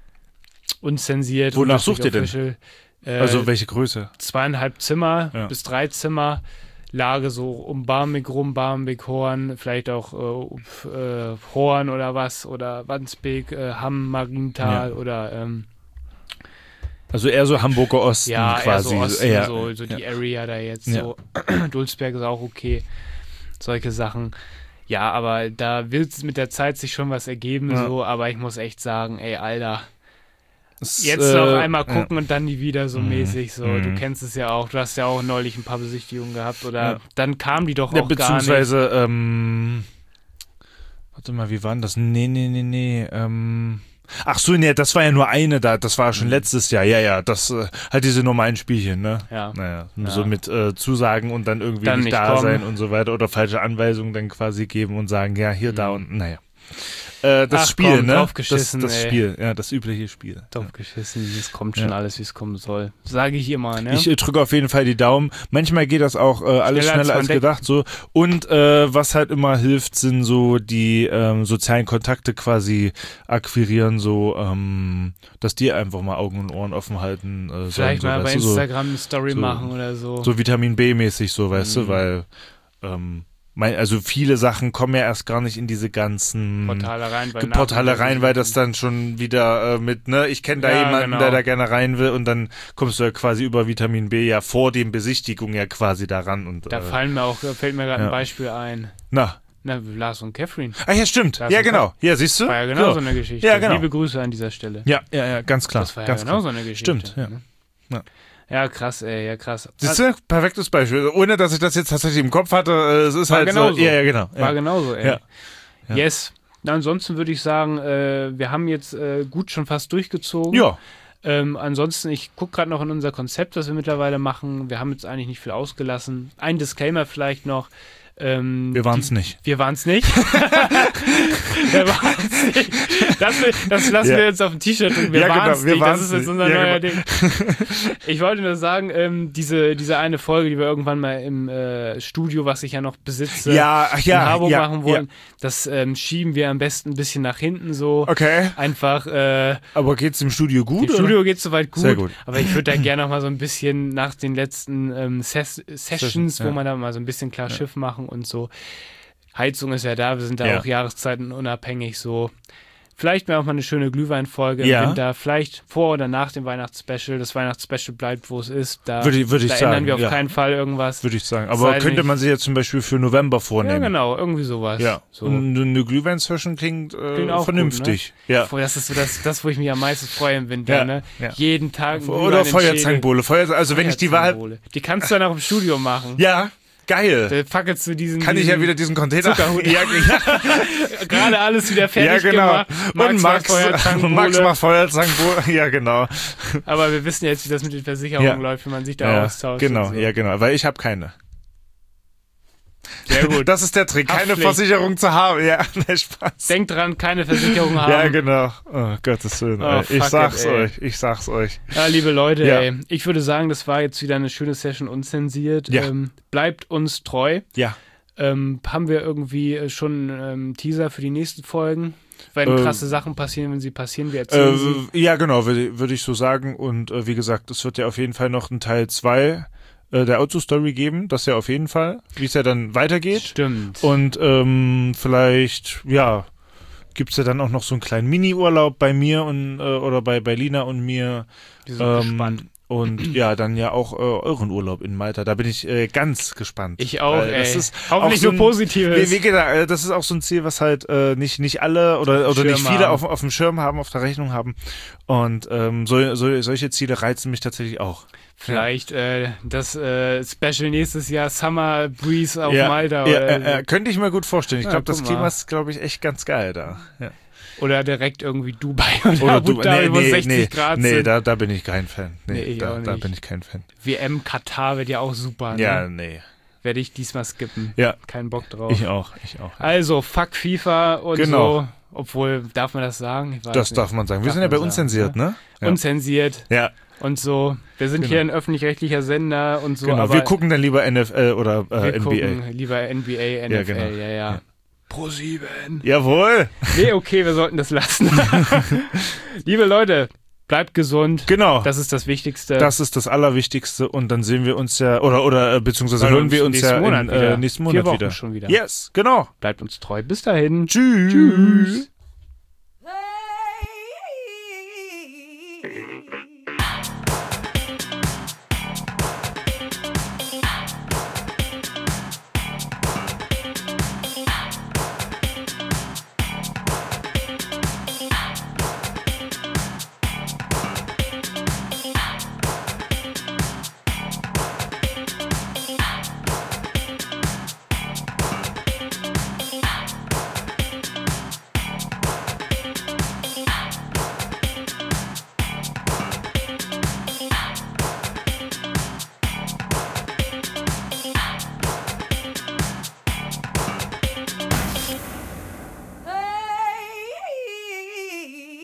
unzensiert. Wonach unterstrich sucht ihr denn? official. Äh, Also welche Größe? zweieinhalb Zimmer Ja. bis drei Zimmer. Lage so um Barmbek rum, Barmbek, Horn, vielleicht auch äh, äh, Horn oder was, oder Wandsbek, äh, Hamm, Marienthal Ja. oder ähm, Also eher so Hamburger Osten ja, quasi. eher so Osten, ja. so, so die ja. Area da jetzt, Ja. so Dulsberg ist auch okay, solche Sachen. Ja, aber da wird es mit der Zeit sich schon was ergeben, Ja. so, aber ich muss echt sagen, ey, Alter, Es, jetzt äh, noch einmal ja. gucken und dann nie wieder so Mhm. mäßig, so, du Mhm. kennst es ja auch, du hast ja auch neulich ein paar Besichtigungen gehabt oder Ja. dann kamen die doch Ja, auch gar nicht. beziehungsweise, ähm, warte mal, wie war denn das? Nee, nee, nee, nee, ähm, ach so, nee, das war ja nur eine da, das war schon Mhm. letztes Jahr, ja, ja, das, äh, halt diese normalen Spielchen, ne? Ja. Naja, Ja. so mit äh, Zusagen und dann irgendwie Dann nicht, nicht da kommen. sein und so weiter oder falsche Anweisungen dann quasi geben und sagen, ja, hier, da Mhm. und, naja. Äh, das Ach, Spiel, komm, ne? draufgeschissen, das das ey. Spiel, ja, das übliche Spiel. Drauf geschissen, es kommt schon Ja. alles, wie es kommen soll. Sage ich immer, ne? Ich äh, drücke auf jeden Fall die Daumen. Manchmal geht das auch äh, alles Schneller, als schneller man als denkt. gedacht. So. Und äh, was halt immer hilft, sind so die ähm, sozialen Kontakte quasi akquirieren, so ähm, dass die einfach mal Augen und Ohren offen halten. Äh, Vielleicht sollen, mal so, bei weißt du, so, Instagram eine Story so- machen oder so. so Vitamin B-mäßig, so, weißt Mhm. du, weil ähm, mein, also viele Sachen kommen ja erst gar nicht in diese ganzen Portale rein, weil, Portale rein, weil das dann schon wieder äh, mit, ne, ich kenne da Ja, jemanden, genau. der da gerne rein will und dann kommst du ja quasi über Vitamin B ja vor dem Besichtigung ja quasi daran. Und, Da äh, fallen mir auch, fällt mir gerade ja. ein Beispiel ein. Na. Na, Lars und Catherine. Ah ja, stimmt. Das Ja, ist genau. Ja, siehst du? War ja genau so eine Geschichte. Ja, genau. Liebe Grüße an dieser Stelle. Ja, ja, ja, ganz klar. Das war ja ganz genau klar. so eine Geschichte. Stimmt, ja. Ne? Ja. Ja, krass, ey, ja, krass. Siehst du? Perfektes Beispiel. Ohne, dass ich das jetzt tatsächlich im Kopf hatte, äh, es ist War halt genauso. so. Ja, ja, genau. War Ja. genauso, ey. Ja. Ja. Yes. Na, ansonsten würde ich sagen, äh, wir haben jetzt äh, gut schon fast durchgezogen. Ja. Ähm, ansonsten, ich gucke gerade noch in unser Konzept, das wir mittlerweile machen. Wir haben jetzt eigentlich nicht viel ausgelassen. Ein Disclaimer vielleicht noch. Ähm, Wir waren es die- nicht. Wir waren es nicht. wir waren's nicht. Das, das lassen Ja. wir jetzt auf dem T-Shirt drücken. Wir Ja, genau, waren es wir nicht. Das waren's ist jetzt nicht. unser Ja, neuer genau. Ding. Ich wollte nur sagen, ähm, diese, diese eine Folge, die wir irgendwann mal im äh, Studio, was ich ja noch besitze, Ja, ach ja, in Harburg ja, machen wollen, das ähm, schieben wir am besten ein bisschen nach hinten so. Okay. Einfach, äh, Aber geht's im Studio gut? im Studio geht soweit gut, Sehr gut. aber ich würde da gerne noch mal so ein bisschen nach den letzten ähm, Ses Sessions, Session, wo ja. man da mal so ein bisschen klar Schiff machen und so. Heizung ist ja da, wir sind da Ja. auch Jahreszeiten unabhängig so. Vielleicht mal auch mal eine schöne Glühweinfolge Ja. im Winter, vielleicht vor oder nach dem Weihnachtsspecial. Das Weihnachtsspecial bleibt, wo es ist. Da, Würde ich- würde ich da sagen, ändern wir auf ja. keinen Fall irgendwas. Würde ich sagen. Sei Aber denn könnte ich- man sich jetzt zum Beispiel für November Ja, vornehmen. genau, irgendwie sowas. Ja. So. Und eine Glühwein-Session klingt, äh, Klingt auch vernünftig. Ja. Boah, das ist so das, das, wo ich mich am meisten freue im Winter, Ja, ne? ja. Jeden Tag ein Oder Glühwein in den Feuerzangenbowle. Feuer, also wenn ich die Wahl. Feuerzangenbowle. Die kannst du dann auch im Studio machen. Ja, geil. Da fackelst du diesen. Kann ich diesen ja wieder diesen Container. Zuckerhut. Ja, ja, Gerade alles wieder ja, fertig genau. gemacht. Und Max, Feuerzangenbowle. Max macht Feuerzangenbowle. Ja, genau. Aber wir wissen jetzt, wie das mit den Versicherungen Ja. läuft, wenn man sich da Ja, austauscht. genau, und so. ja, genau. Weil ich habe keine. Sehr gut. Das ist der Trick, keine Haftpflicht. Versicherung zu haben. Ja, ne, Spaß. Denkt dran, keine Versicherung haben. Ja, genau. Oh, Gottes Willen. Oh, ey. ich fuck sag's it, ey. euch. Ich sag's euch. Ja, liebe Leute, Ja. ey, ich würde sagen, das war jetzt wieder eine schöne Session unzensiert. Ja. Ähm, bleibt uns treu. Ja. Ähm, haben wir irgendwie äh, schon ähm, Teaser für die nächsten Folgen? Wenn Ähm, krasse Sachen passieren, wenn sie passieren, wir erzählen sie. Äh, ja, genau, würde würd ich so sagen. Und äh, wie gesagt, es wird ja auf jeden Fall noch ein Teil zwei äh, der Autostory geben. Das ja auf jeden Fall, wie es ja dann weitergeht. Stimmt. Und ähm, vielleicht, ja, gibt's ja dann auch noch so einen kleinen Mini-Urlaub bei mir und äh, oder bei, bei Lina und mir. wir sind Ähm, gespannt. Und ja, dann ja auch äh, euren Urlaub in Malta. Da bin ich äh, ganz gespannt. Ich auch, Weil ey. Das ist Hoffentlich auch so nur ein- Positives. Wie, wie gesagt, äh, das ist auch so ein Ziel, was halt äh, nicht nicht alle oder oder nicht Schirm viele haben. auf, auf dem Schirm haben, auf der Rechnung haben. Und ähm, so, so, solche Ziele reizen mich tatsächlich auch. Vielleicht äh, das äh, Special nächstes Jahr Summer Breeze auf ja, Malta. ja, oder, äh, äh, könnte ich mir gut vorstellen. Ich Ja, glaube, das guck Klima mal. ist, glaube ich, echt ganz geil da. Ja. oder direkt irgendwie Dubai oder, Oder Abu du, Dhabi, nee, wo nee, sechzig nee, Grad nee, sind. da, da bin ich kein Fan. Nee, Nee, ich da, auch da nicht. bin ich kein Fan. W M Katar wird ja auch super. Ne? Ja, nee. Werde ich diesmal skippen. Ja, Kein Bock drauf. ich auch, ich auch. Also, fuck FIFA und Genau. so. Obwohl, darf man das sagen? Ich weiß Das nicht. darf man sagen. Wir Darf sind ja man bei unzensiert, sagen, ne? Ja. Unzensiert Ja, und so. Wir sind Genau. hier ein öffentlich-rechtlicher Sender und so. genau. aber Wir gucken dann lieber N F L oder äh, wir N B A. gucken lieber N B A, N F L. Ja, Ja, genau. ja. Ja. Pro sieben. Jawohl. Nee, okay, wir sollten das lassen. Liebe Leute, bleibt gesund. Genau. Das ist das Wichtigste. Das ist das Allerwichtigste und dann sehen wir uns ja, oder, oder äh, beziehungsweise Hören hören uns wir uns nächsten ja Monat in, wieder. äh, nächsten Vier Monat Wochen wieder. schon wieder. Yes, genau. Bleibt uns treu. Bis dahin. Tschüss. Tschüss. Hey.